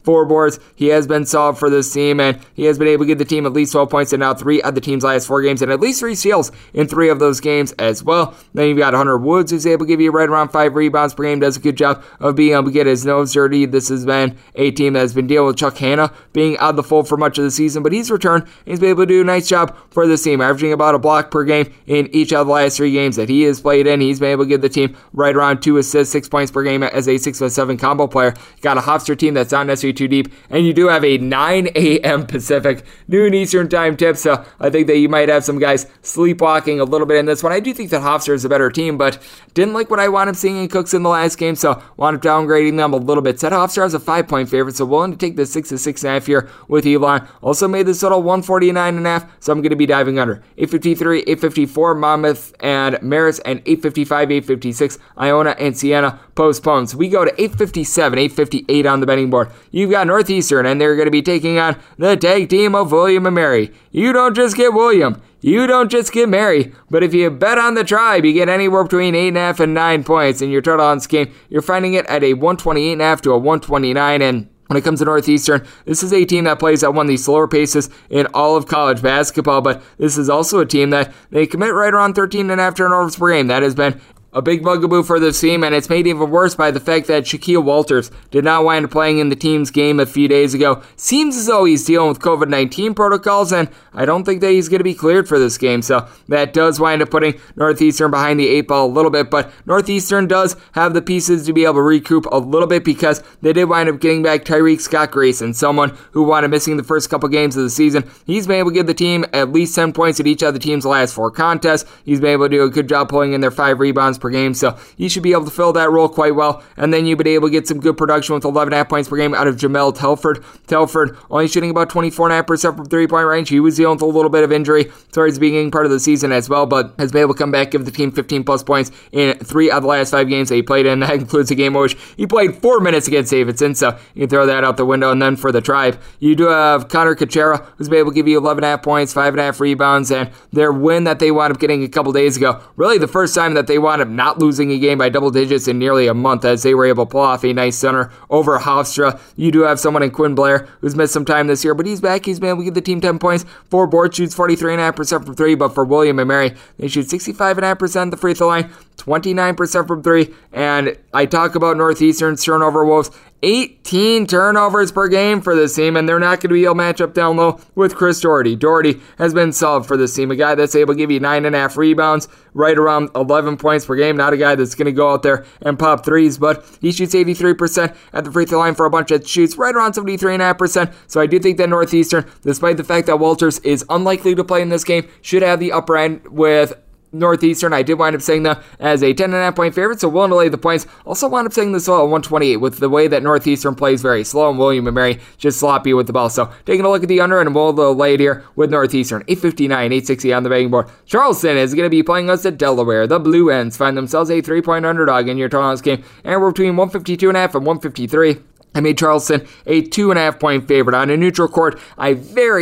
4 boards. He has been solid for this team, and he has been able to give the team at least 12 points in now 3 of the team's last 4 games, and at least 3 steals in 3 of those games as well. Then you've got Hunter Woods, who's able to give you right around 5 rebounds per game, does a good job of being able to get his nose dirty. This has been a team that has been dealing with Chuck Hanna being out of the fold for much of the season, but he's returned. He's been able to do a nice job for this team, averaging about a block per game in each of the last 3 games that he has played in. He's been able to give the team right around 2 assists, 6 points per game as a 6-7 combo player. You got a Hofstra team that's not necessarily too deep, and you do have a 9 a.m. Pacific, noon Eastern time tip, so I think that you might have some guys sleepwalking a little bit in this one. I do think that Hofstra is a better team, but didn't like what I wound up seeing in Cooks in the last game, so wound up downgrading them a little bit. Set Hofstra as a 5-point favorite, so willing to take the 6 to 6.5 here with Elon. Also made this total 149.5, so I'm going to be diving under. 853, 854, Monmouth and Marist, and 855, 856, Iona and Siena postponed. So we go to 857, 858 on the betting board. You've got Northeastern, and they're going to be taking on the tag team of William and Mary. You don't just get William. You don't just get Mary, but if you bet on the Tribe, you get anywhere between 8.5 and 9 points, and your total on this game, you're finding it at a 128.5 to a 129, and when it comes to Northeastern, this is a team that plays at one of the slower paces in all of college basketball, but this is also a team that they commit right around 13.5 turnovers per game. That has been a big bugaboo for this team, and it's made even worse by the fact that Shaquille Walters did not wind up playing in the team's game a few days ago. Seems as though he's dealing with COVID-19 protocols, and I don't think that he's going to be cleared for this game, so that does wind up putting Northeastern behind the 8 ball a little bit, but Northeastern does have the pieces to be able to recoup a little bit because they did wind up getting back Tyreek Scott Grayson, someone who wound up missing the first couple games of the season. He's been able to give the team at least 10 points at each of the team's last 4 contests. He's been able to do a good job pulling in their 5 rebounds per game, so you should be able to fill that role quite well, and then you've been able to get some good production with 11.5 points per game out of Jamel Telford. Telford only shooting about 24.5% from 3-point range. He was dealing with a little bit of injury towards the beginning part of the season as well, but has been able to come back, give the team 15 plus points in 3 of the last 5 games that he played in. That includes a game in which he played 4 minutes against Davidson, so you can throw that out the window. And then for the Tribe, you do have Connor Kachera, who's been able to give you 11.5 points, 5.5 rebounds, and their win that they wound up getting a couple days ago, really the first time that they wound up not losing a game by double digits in nearly a month, as they were able to pull off a nice center over Hofstra. You do have someone in Quinn Blair who's missed some time this year, but he's back. He's been able to give the team 10 points, 4 boards, shoots 43.5% from 3, but for William and Mary, they shoot 65.5% at the free throw line, 29% from 3, and I talk about Northeastern's turnover woes. 18 turnovers per game for this team, and they're not going to be able to match up down low with Chris Doherty. Doherty has been solid for this team, a guy that's able to give you 9.5 rebounds, right around 11 points per game. Not a guy that's going to go out there and pop threes, but he shoots 83% at the free throw line for a bunch of shoots, right around 73.5%. So I do think that Northeastern, despite the fact that Walters is unlikely to play in this game, should have the upper end with Northeastern. I did wind up saying them as a 10.5 point favorite, so willing to lay the points. Also wound up saying this at 128 with the way that Northeastern plays very slow and William and Mary just sloppy with the ball. So taking a look at the under, and we'll lay it here with Northeastern. 859, 860 on the betting board. Charleston is going to be playing us at Delaware. The Blue Ends find themselves a 3-point underdog in your total on this game, and we're between 152.5 and 153. I made Charleston a 2.5 point favorite. On a neutral court, I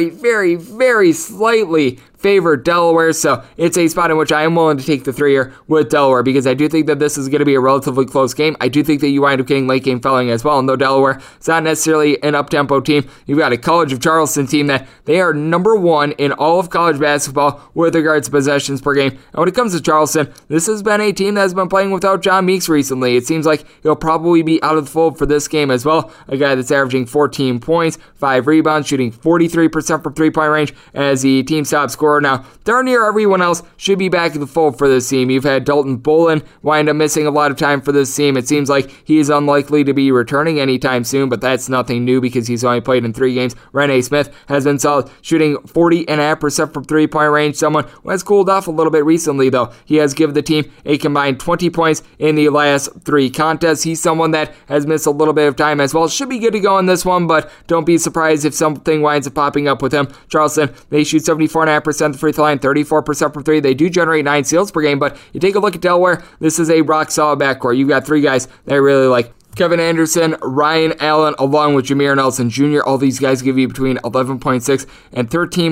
very slightly favor Delaware, so it's a spot in which I am willing to take the 3 here with Delaware, because I do think that this is going to be a relatively close game. I do think that you wind up getting late game fouling as well, and though Delaware is not necessarily an up-tempo team, you've got a College of Charleston team that they are number 1 in all of college basketball with regards to possessions per game. And when it comes to Charleston, this has been a team that has been playing without John Meeks recently. It seems like he'll probably be out of the fold for this game as well. A guy that's averaging 14 points, 5 rebounds, shooting 43% from 3-point range as the team's top scorer. Now, darn near everyone else should be back in the fold for this team. You've had Dalton Bolin wind up missing a lot of time for this team. It seems like he is unlikely to be returning anytime soon, but that's nothing new because he's only played in 3 games. Rene Smith has been solid, shooting 40.5% from 3-point range. Someone who has cooled off a little bit recently, though. He has given the team a combined 20 points in the last 3 contests. He's someone that has missed a little bit of time as well. Should be good to go in this one, but don't be surprised if something winds up popping up with him. Charleston, they shoot 74.5% the free throw line, 34% from 3. They do generate 9 steals per game, but you take a look at Delaware, this is a rock solid backcourt. You've got 3 guys that I really like. Kevin Anderson, Ryan Allen, along with Jameer Nelson Jr. All these guys give you between 11.6 and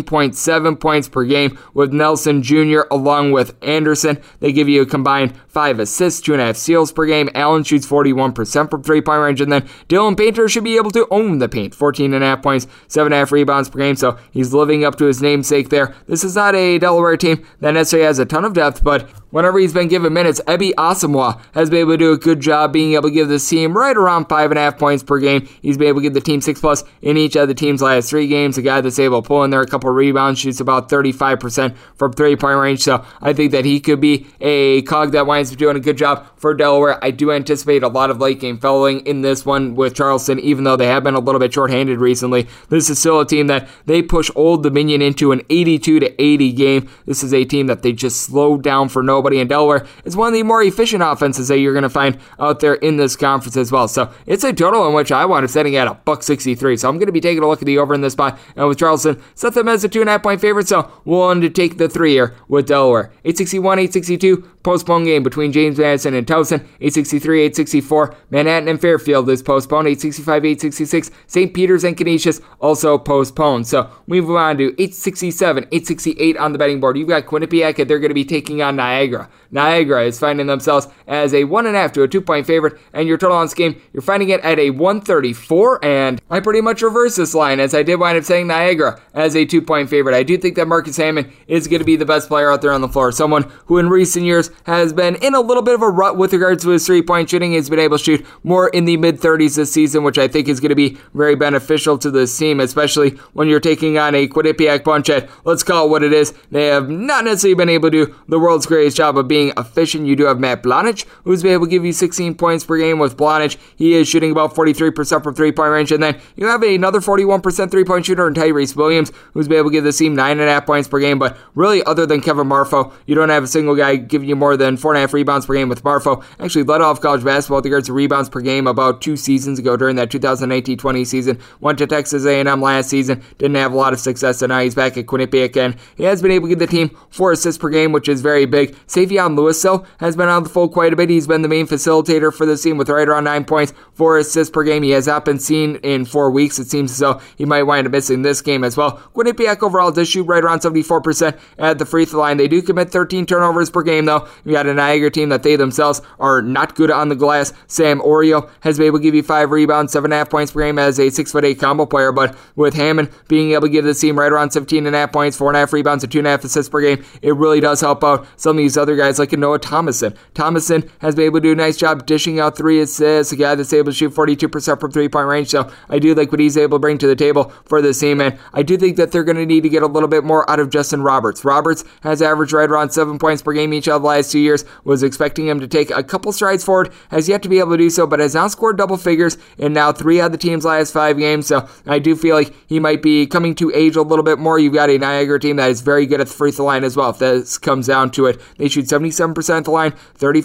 13.7 points per game. With Nelson Jr. along with Anderson, they give you a combined 5 assists, 2.5 steals per game. Allen shoots 41% from three-point range, and then Dylan Painter should be able to own the paint. 14.5 points, 7.5 rebounds per game, so he's living up to his namesake there. This is not a Delaware team that necessarily has a ton of depth, but whenever he's been given minutes, Ebi Asamoah has been able to do a good job being able to give this team right around 5.5 points per game. He's been able to give the team 6+ in each of the team's last 3 games. A guy that's able to pull in there a couple rebounds, shoots about 35% from three-point range, so I think that he could be a cog that winds up doing a good job for Delaware. I do anticipate a lot of late game fouling in this one with Charleston, even though they have been a little bit shorthanded recently. This is still a team that they push Old Dominion into an 82-80 game. This is a team that they just slowed down for nobody, and Delaware is one of the more efficient offenses that you're going to find out there in this conference as well. So it's a total in which I wound up setting at $1.63. So I'm going to be taking a look at the over in this spot, and with Charleston, set them as a 2.5 point favorite. So we'll want to take the 3 here with Delaware. 861, 862. Postponed game between James Madison and Towson. 863, 864. Manhattan and Fairfield is postponed. 865, 866. St. Peter's and Canisius also postponed. So we move on to 867, 868 on the betting board. You've got Quinnipiac, and they're going to be taking on Niagara. Niagara is finding themselves as a 1.5 to a 2-point favorite, and your total on this game, you're finding it at a 134, and I pretty much reversed this line as I did wind up saying Niagara as a 2-point favorite. I do think that Marcus Hammond is going to be the best player out there on the floor, someone who in recent years has been in a little bit of a rut with regards to his three-point shooting. He's been able to shoot more in the mid-30s this season, which I think is going to be very beneficial to this team, especially when you're taking on a Quinnipiac bunch that, let's call it what it is, they have not necessarily been able to do the world's greatest job of being efficient. You do have Matt Blahnic, who's been able to give you 16 points per game. With Blahnic, he is shooting about 43% from three-point range, and then you have another 41% three-point shooter in Tyrese Williams, who's been able to give the team 9.5 points per game. But really, other than Kevin Marfo, you don't have a single guy giving you more than 4.5 rebounds per game. With Marfo actually led off college basketball with regards to rebounds per game about 2 seasons ago during that 2019-20 season. Went to Texas A&M last season, didn't have a lot of success, and now he's back at Quinnipiac, and he has been able to give the team 4 assists per game, which is very big. Savion Lewis, though, has been on the fold quite a bit. He's been the main facilitator for this team with right around 9 points, 4 assists per game. He has not been seen in 4 weeks. It seems as though he might wind up missing this game as well. Quinnipiac overall does shoot right around 74% at the free throw line. They do commit 13 turnovers per game, though. You got a Niagara team that they themselves are not good on the glass. Sam Oreo has been able to give you 5 rebounds, 7.5 points per game as a 6'8" combo player, but with Hammond being able to give this team right around 17.5 points, 4.5 rebounds, and 2.5 assists per game, it really does help out some of these other guys like Noah Thomason. Thomason has been able to do a nice job dishing out 3 assists, a guy that's able to shoot 42% from three-point range, so I do like what he's able to bring to the table for this team, and I do think that they're going to need to get a little bit more out of Justin Roberts. Roberts has averaged right around 7 points per game each of the last 2 years, was expecting him to take a couple strides forward, has yet to be able to do so, but has now scored double figures in now 3 out of the team's last 5 games, so I do feel like he might be coming to age a little bit more. You've got a Niagara team that is very good at the free throw line as well, if this comes down to it. They shoot 77% at the line,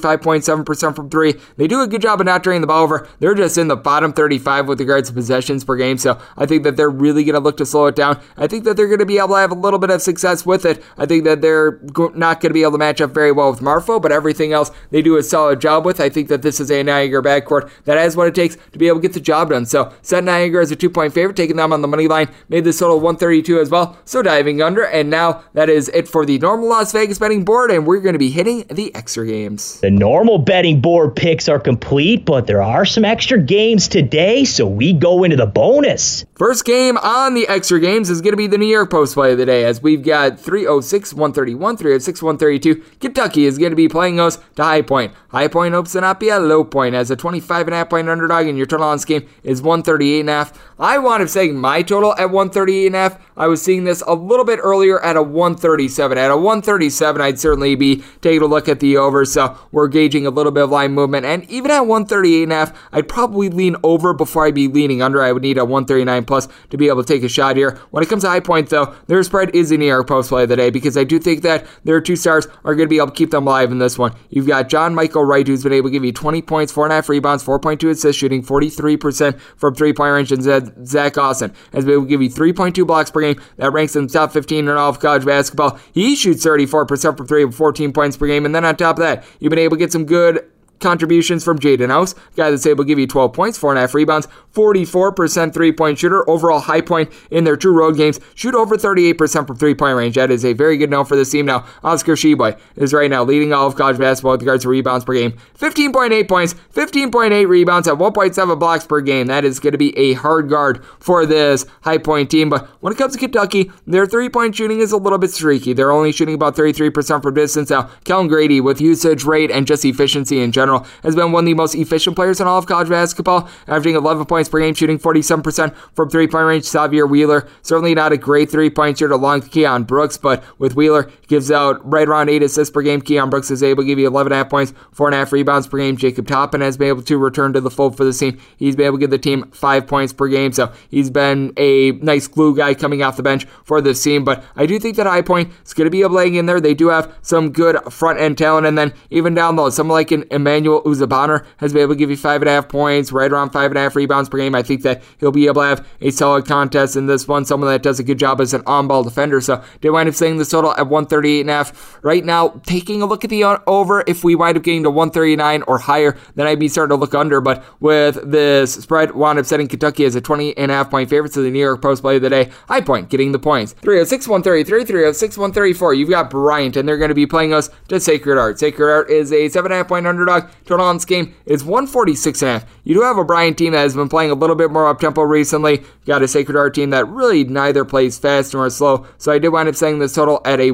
35.7% from 3. They do a good job of not turning the ball over. They're just in the bottom 35 with regards to possessions per game, so I think that they're really going to look to slow it down. I think that they're going to be able to have a little bit of success with it. I think that they're not going to be able to match up very well with Marfo, but everything else they do a solid job with. I think that this is a Niagara backcourt that has what it takes to be able to get the job done. So set Niagara as a 2-point favorite, taking them on the money line, made this total 132 as well, so diving under, and now that is it for the normal Las Vegas betting board, and we're going to be hitting the extra games. The normal betting board picks are complete, but there are some extra games today, so we go into the bonus. First game on the extra games is going to be the New York Post play of the day, as we've got 306-131, 306-132. Kentucky is going to be playing us to High Point. High Point hopes to not be a low point, as a 25.5 point underdog, and your total on this game is 138.5. I wound up saying my total at 138.5. I was seeing this a little bit earlier at a 137. At a 137, I'd certainly be taking a look at the over, so we're gauging a little bit of line movement, and even at 138.5, I'd probably lean over before I'd be leaning under. I would need a 139 plus to be able to take a shot here. When it comes to High Point, though, their spread is the New York Post play of the day, because I do think that their 2 stars are going to be able to keep them alive in this one. You've got John Michael Wright, who's been able to give you 20 points, 4.5 rebounds, 4.2 assists, shooting 43% from three-point range, and Zach Austin has been able to give you 3.2 blocks per game. That ranks in the top 15 in all of college basketball. He shoots 34% from 3 with 14 points per game, and then on top of that, you've been able to get some good contributions from Jaden House, guy that's able to give you 12 points, 4.5 rebounds, 44% three-point shooter. Overall high point in their 2 road games. Shoot over 38% from three-point range. That is a very good note for this team. Now, Oscar Tshiebwe is right now leading all of college basketball with regards to rebounds per game. 15.8 points, 15.8 rebounds at 1.7 blocks per game. That is going to be a hard guard for this high point team. But when it comes to Kentucky, their three-point shooting is a little bit streaky. They're only shooting about 33% from distance. Now, Kellen Grady, with usage rate and just efficiency in general, has been one of the most efficient players in all of college basketball, averaging 11 points per game, shooting 47% from three-point range. Xavier Wheeler, certainly not a great three-point shooter along with Keon Brooks, but with Wheeler, gives out right around 8 assists per game. Keon Brooks is able to give you 11.5 points, 4.5 rebounds per game. Jacob Toppin has been able to return to the fold for the team. He's been able to give the team 5 points per game, so he's been a nice glue guy coming off the bench for this team. But I do think that High Point is going to be able to lay in there. They do have some good front-end talent, and then even down low, someone like an Emmanuel Uzabanner has been able to give you 5.5 points, right around 5.5 rebounds per game. I think that he'll be able to have a solid contest in this one, someone that does a good job as an on-ball defender. So they wind up setting this total at 138.5. Right now, taking a look at the over, if we wind up getting to 139 or higher, then I'd be starting to look under. But with this spread, wound up setting Kentucky as a 20.5 point favorite to the New York Post play of the day. High Point getting the points. 306-133, 306-134. You've got Bryant, and they're going to be playing us to Sacred Heart. Sacred Heart is a 7.5 point underdog. Total on this game is 146.5. You do have a Bryant team that has been playing a little bit more up-tempo recently. You got a Sacred Heart team that really neither plays fast nor slow. So I did wind up setting this total at a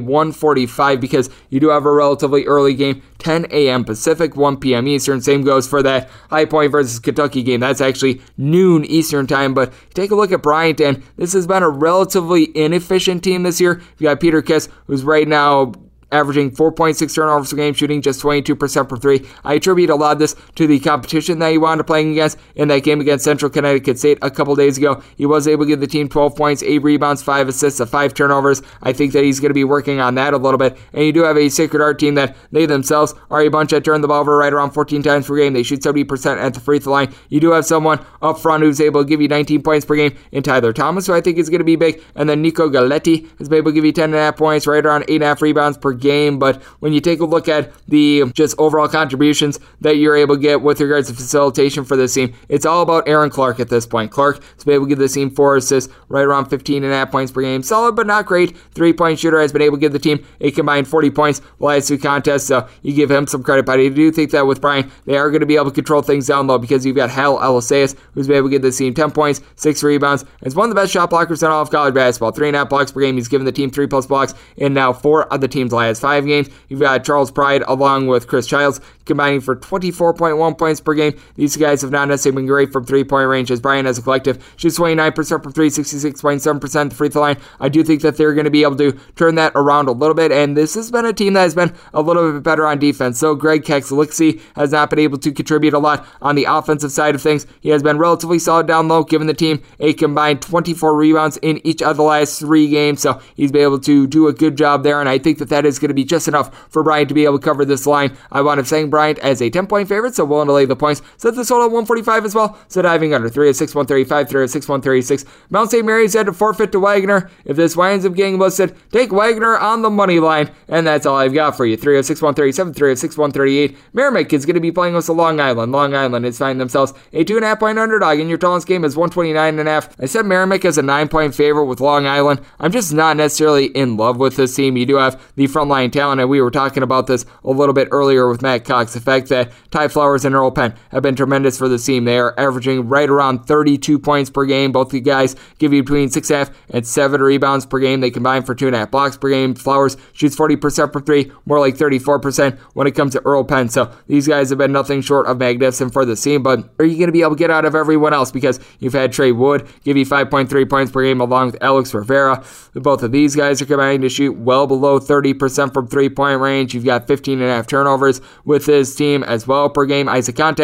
145 because you do have a relatively early game, 10 a.m. Pacific, 1 p.m. Eastern. Same goes for that High Point versus Kentucky game. That's actually noon Eastern time. But take a look at Bryant, and this has been a relatively inefficient team this year. You got Peter Kiss, who's right now averaging 4.6 turnovers per game, shooting just 22% from three. I attribute a lot of this to the competition that he wound up playing against in that game against Central Connecticut State a couple days ago. He was able to give the team 12 points, 8 rebounds, 5 assists, 5 turnovers. I think that he's going to be working on that a little bit. And you do have a Sacred Heart team that they themselves are a bunch that turn the ball over right around 14 times per game. They shoot 70% at the free throw line. You do have someone up front who's able to give you 19 points per game in Tyler Thomas, who I think is going to be big. And then Nico Galetti has been able to give you 10.5 points, right around 8.5 rebounds per game. But when you take a look at the just overall contributions that you're able to get with regards to facilitation for this team, it's all about Aaron Clark at this point. Clark has been able to give this team 4 assists, right around 15.5 points per game. Solid but not great. 3-point shooter has been able to give the team a combined 40 points last 2 contests, so you give him some credit. But I do think that with Bryant, they are going to be able to control things down low because you've got Hal Eliseus, who's been able to give this team 10 points, 6 rebounds. It's one of the best shot blockers in all of college basketball. 3.5 blocks per game. He's given the team 3+ blocks in now 4 of the team's last 5 games. You've got Charles Pride along with Chris Childs combining for 24.1 points per game. These guys have not necessarily been great from 3-point range, as Bryant as a collective shoots 29% from 3, 66.7% at the free throw line. I do think that they're going to be able to turn that around a little bit, and this has been a team that has been a little bit better on defense. So Greg Kexlixi has not been able to contribute a lot on the offensive side of things. He has been relatively solid down low, giving the team a combined 24 rebounds in each of the last 3 games, so he's been able to do a good job there, and I think that that is going to be just enough for Bryant to be able to cover this line. I wound up saying Bryant as a 10-point favorite, so willing to lay the points. Set the total at 145 as well, so diving under 306-135, 306-136. Mount St. Mary's had to forfeit to Wagner. If this winds up getting listed, take Wagner on the money line, and that's all I've got for you. 306-137, 306-138. Merrimack is going to be playing with Long Island. Long Island is finding themselves a 2.5 point underdog, and your tallest game is 129.5. I said Merrimack as a 9-point favorite with Long Island. I'm just not necessarily in love with this team. You do have the frontline talent, and we were talking about this a little bit earlier with Matt Cox. The fact that Ty Flowers and Earl Penn have been tremendous for the team. They are averaging right around 32 points per game. Both the guys give you between 6.5 and 7 rebounds per game. They combine for 2.5 blocks per game. Flowers shoots 40% from 3, more like 34% when it comes to Earl Penn. So these guys have been nothing short of magnificent for the team. But are you going to be able to get out of everyone else? Because you've had Trey Wood give you 5.3 points per game along with Alex Rivera. Both of these guys are combining to shoot well below 30% from 3-point range. You've got 15.5 turnovers with this team as well per game. Isaac Conte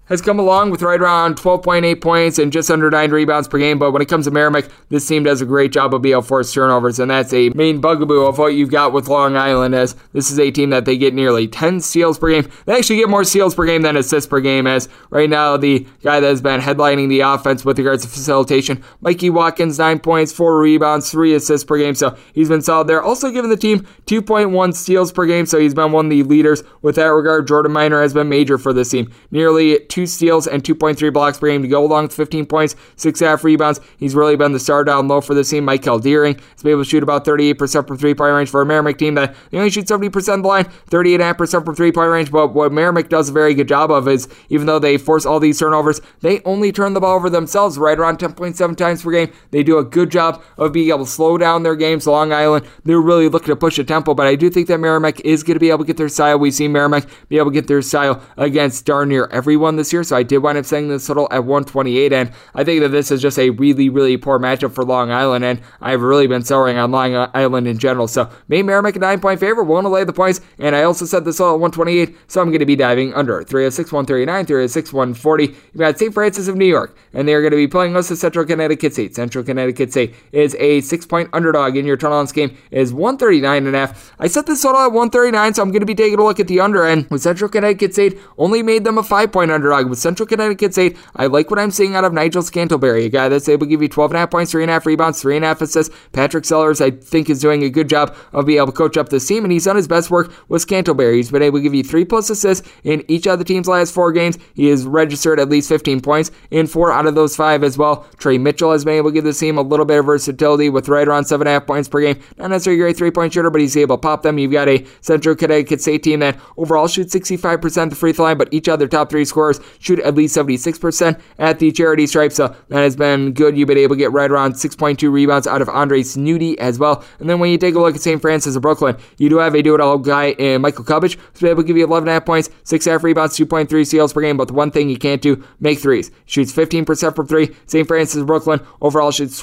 has come along with right around 12.8 points and just under 9 rebounds per game, but when it comes to Merrimack, this team does a great job of being able to force turnovers, and that's a main bugaboo of what you've got with Long Island, as this is a team that they get nearly 10 steals per game. They actually get more steals per game than assists per game, as right now the guy that has been headlining the offense with regards to facilitation, Mikey Watkins, 9 points, 4 rebounds, 3 assists per game, so he's been solid there. Also giving the team 2.1 steals per game, so he's been one of the leaders with that regard. Jordan Minor has been major for this team. Nearly 2 steals and 2.3 blocks per game to go along with 15 points, 6.5 rebounds. He's really been the star down low for this team. Michael Deering has been able to shoot about 38% from three-point range for a Merrimack team that they only shoot 70% of the line, 38.5% from three-point range. But what Merrimack does a very good job of is, even though they force all these turnovers, they only turn the ball over themselves right around 10.7 times per game. They do a good job of being able to slow down their games. Long Island, they're really looking to push the tempo, but I do think that Merrimack is going to be able to get their style. We've seen Merrimack be able to get their style against darn near everyone this year, so I did wind up setting this total at 128, and I think that this is just a really, really poor matchup for Long Island, and I've really been souring on Long Island in general, so made Merrimack a 9-point favorite, willing to lay the points, and I also set this total at 128, so I'm going to be diving under. 306, 139, 306, 140. You've got St. Francis of New York, and they're going to be playing us at Central Connecticut State. Central Connecticut State is a 6-point underdog in your total on this game. It is 139.5. I set this total at 139, so I'm going to be taking a look at the under, and with Central Connecticut State, only made them a 5-point underdog. With Central Connecticut State, I like what I'm seeing out of Nigel Scantlebury, a guy that's able to give you 12.5 points, 3.5 rebounds, 3.5 assists. Patrick Sellers, I think, is doing a good job of being able to coach up this team, and he's done his best work with Scantlebury. He's been able to give you 3+ assists in each of the team's last 4 games. He has registered at least 15 points in 4 out of those 5 as well. Trey Mitchell has been able to give this team a little bit of versatility with right around 7.5 points per game. Not necessarily a great 3-point shooter, but he's able to pop them. You've got a Central Connecticut State team that overall shoots 65% at the free throw line, but each of their top 3 scorers shoot at least 76% at the charity stripe, so that has been good. You've been able to get right around 6.2 rebounds out of Andre Snooty as well. And then when you take a look at St. Francis of Brooklyn, you do have a do-it-all guy in Michael Kubich, who's able to give you 11.5 points, 6.5 rebounds, 2.3 steals per game, but the one thing he can't do, make threes. Shoots 15% from 3. St. Francis of Brooklyn overall shoots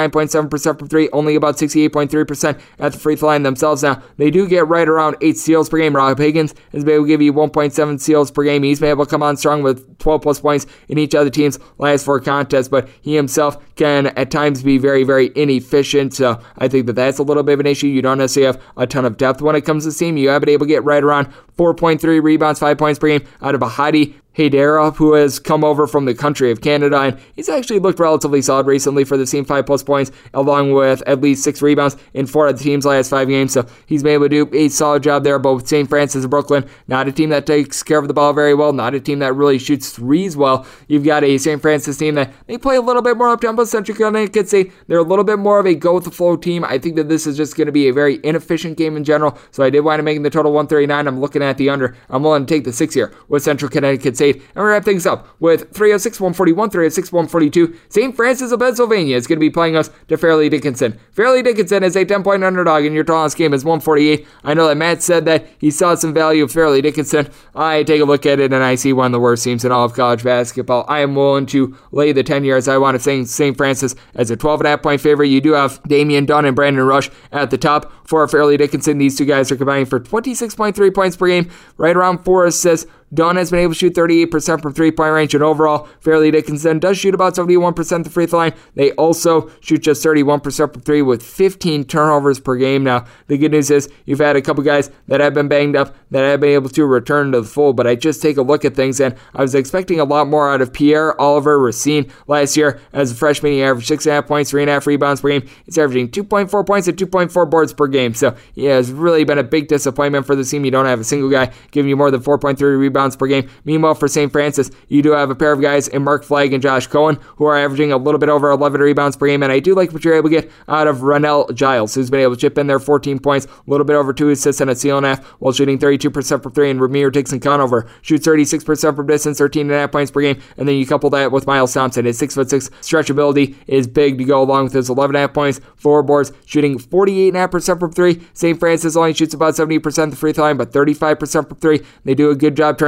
29.7% from 3, only about 68.3% at the free throw line themselves. Now, they do get right around 8 steals per game. Rob Higgins has been able to give you 1.7 steals per game. He's been able to come on strong with 12+ points in each of the team's last 4 contests, but he himself can at times be very, very inefficient, so I think that that's a little bit of an issue. You don't necessarily have a ton of depth when it comes to this team. You have been able to get right around 4.3 rebounds, 5 points per game out of Bahati Haidara, who has come over from the country of Canada, and he's actually looked relatively solid recently for the team. 5+ points, along with at least 6 rebounds in 4 of the team's last 5 games, so he's been able to do a solid job there. But with St. Francis of Brooklyn, not a team that takes care of the ball very well, not a team that really shoots threes well. You've got a St. Francis team that they play a little bit more up-tempo. Central Connecticut State, they're a little bit more of a go-with-the-flow team. I think that this is just going to be a very inefficient game in general, so I did wind up making the total 139. I'm looking at the under. I'm willing to take the 6 here with Central Connecticut State. And we're going to wrap things up with 306, 141, 306, 142. St. Francis of Pennsylvania is going to be playing us to Fairleigh Dickinson. Fairleigh Dickinson is a 10-point underdog, and your total on this game is 148. I know that Matt said that he saw some value of Fairleigh Dickinson. I take a look at it, and I see one of the worst teams in all of college basketball. I am willing to lay the 10 yards. I want to say St. Francis as a 12.5-point favorite. You do have Damian Dunn and Brandon Rush at the top for Fairleigh Dickinson. These two guys are combining for 26.3 points per game, right around 4 assists. Dunn has been able to shoot 38% from 3-point range, and overall, Fairleigh Dickinson does shoot about 71% the free throw line. They also shoot just 31% from 3 with 15 turnovers per game. Now, the good news is you've had a couple guys that have been banged up that have been able to return to the fold, but I just take a look at things, and I was expecting a lot more out of Pierre Oliver Racine last year. As a freshman, he averaged 6.5 points, 3.5 rebounds per game. He's averaging 2.4 points and 2.4 boards per game, so yeah, it's really been a big disappointment for the team. You don't have a single guy giving you more than 4.3 rebounds per game. Meanwhile, for St. Francis, you do have a pair of guys in Mark Flagg and Josh Cohen who are averaging a little bit over 11 rebounds per game, and I do like what you're able to get out of Ronell Giles, who's been able to chip in there 14 points, a little bit over 2 assists and a steal and a half, while shooting 32% from 3, and Ramir Dixon Conover shoots 36% from distance, 13.5 points per game, and then you couple that with Miles Thompson. His 6'6" stretchability is big to go along with his 11.5 points, 4 boards, shooting 48.5% from 3. St. Francis only shoots about 70% the free throw line, but 35% from 3. They do a good job turning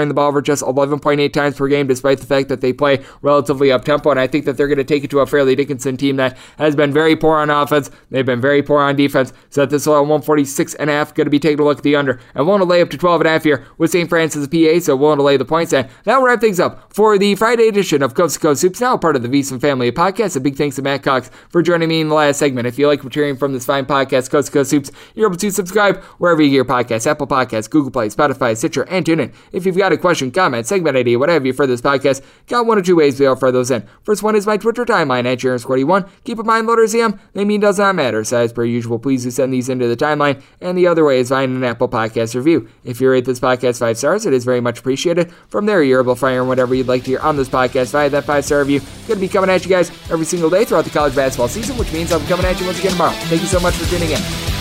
turning the ball over just 11.8 times per game, despite the fact that they play relatively up-tempo, and I think that they're going to take it to a Fairleigh Dickinson team that has been very poor on offense. They've been very poor on defense, so that this will at 146.5, going to be taking a look at the under. I'm willing to lay up to 12.5 here with St. Francis PA, so willing to lay the points, and that will wrap things up for the Friday edition of Coast to Coast Hoops, now part of the VSiN family of podcasts. A big thanks to Matt Cox for joining me in the last segment. If you like what you're hearing from this fine podcast, Coast to Coast Hoops, you're able to subscribe wherever you get your podcasts, Apple Podcasts, Google Play, Spotify, Stitcher, and TuneIn. If you've got a question, comment, segment idea, what have you for this podcast, got one or two ways to offer those in. First one is my Twitter timeline at Jaron41. Keep in mind, loaders EM, they mean does not matter. So as per usual, please do send these into the timeline. And the other way is find an Apple Podcast review. If you rate this podcast 5 stars, it is very much appreciated. From there, you're able to fire in whatever you'd like to hear on this podcast via that 5-star review. Going to be coming at you guys every single day throughout the college basketball season, which means I'll be coming at you once again tomorrow. Thank you so much for tuning in.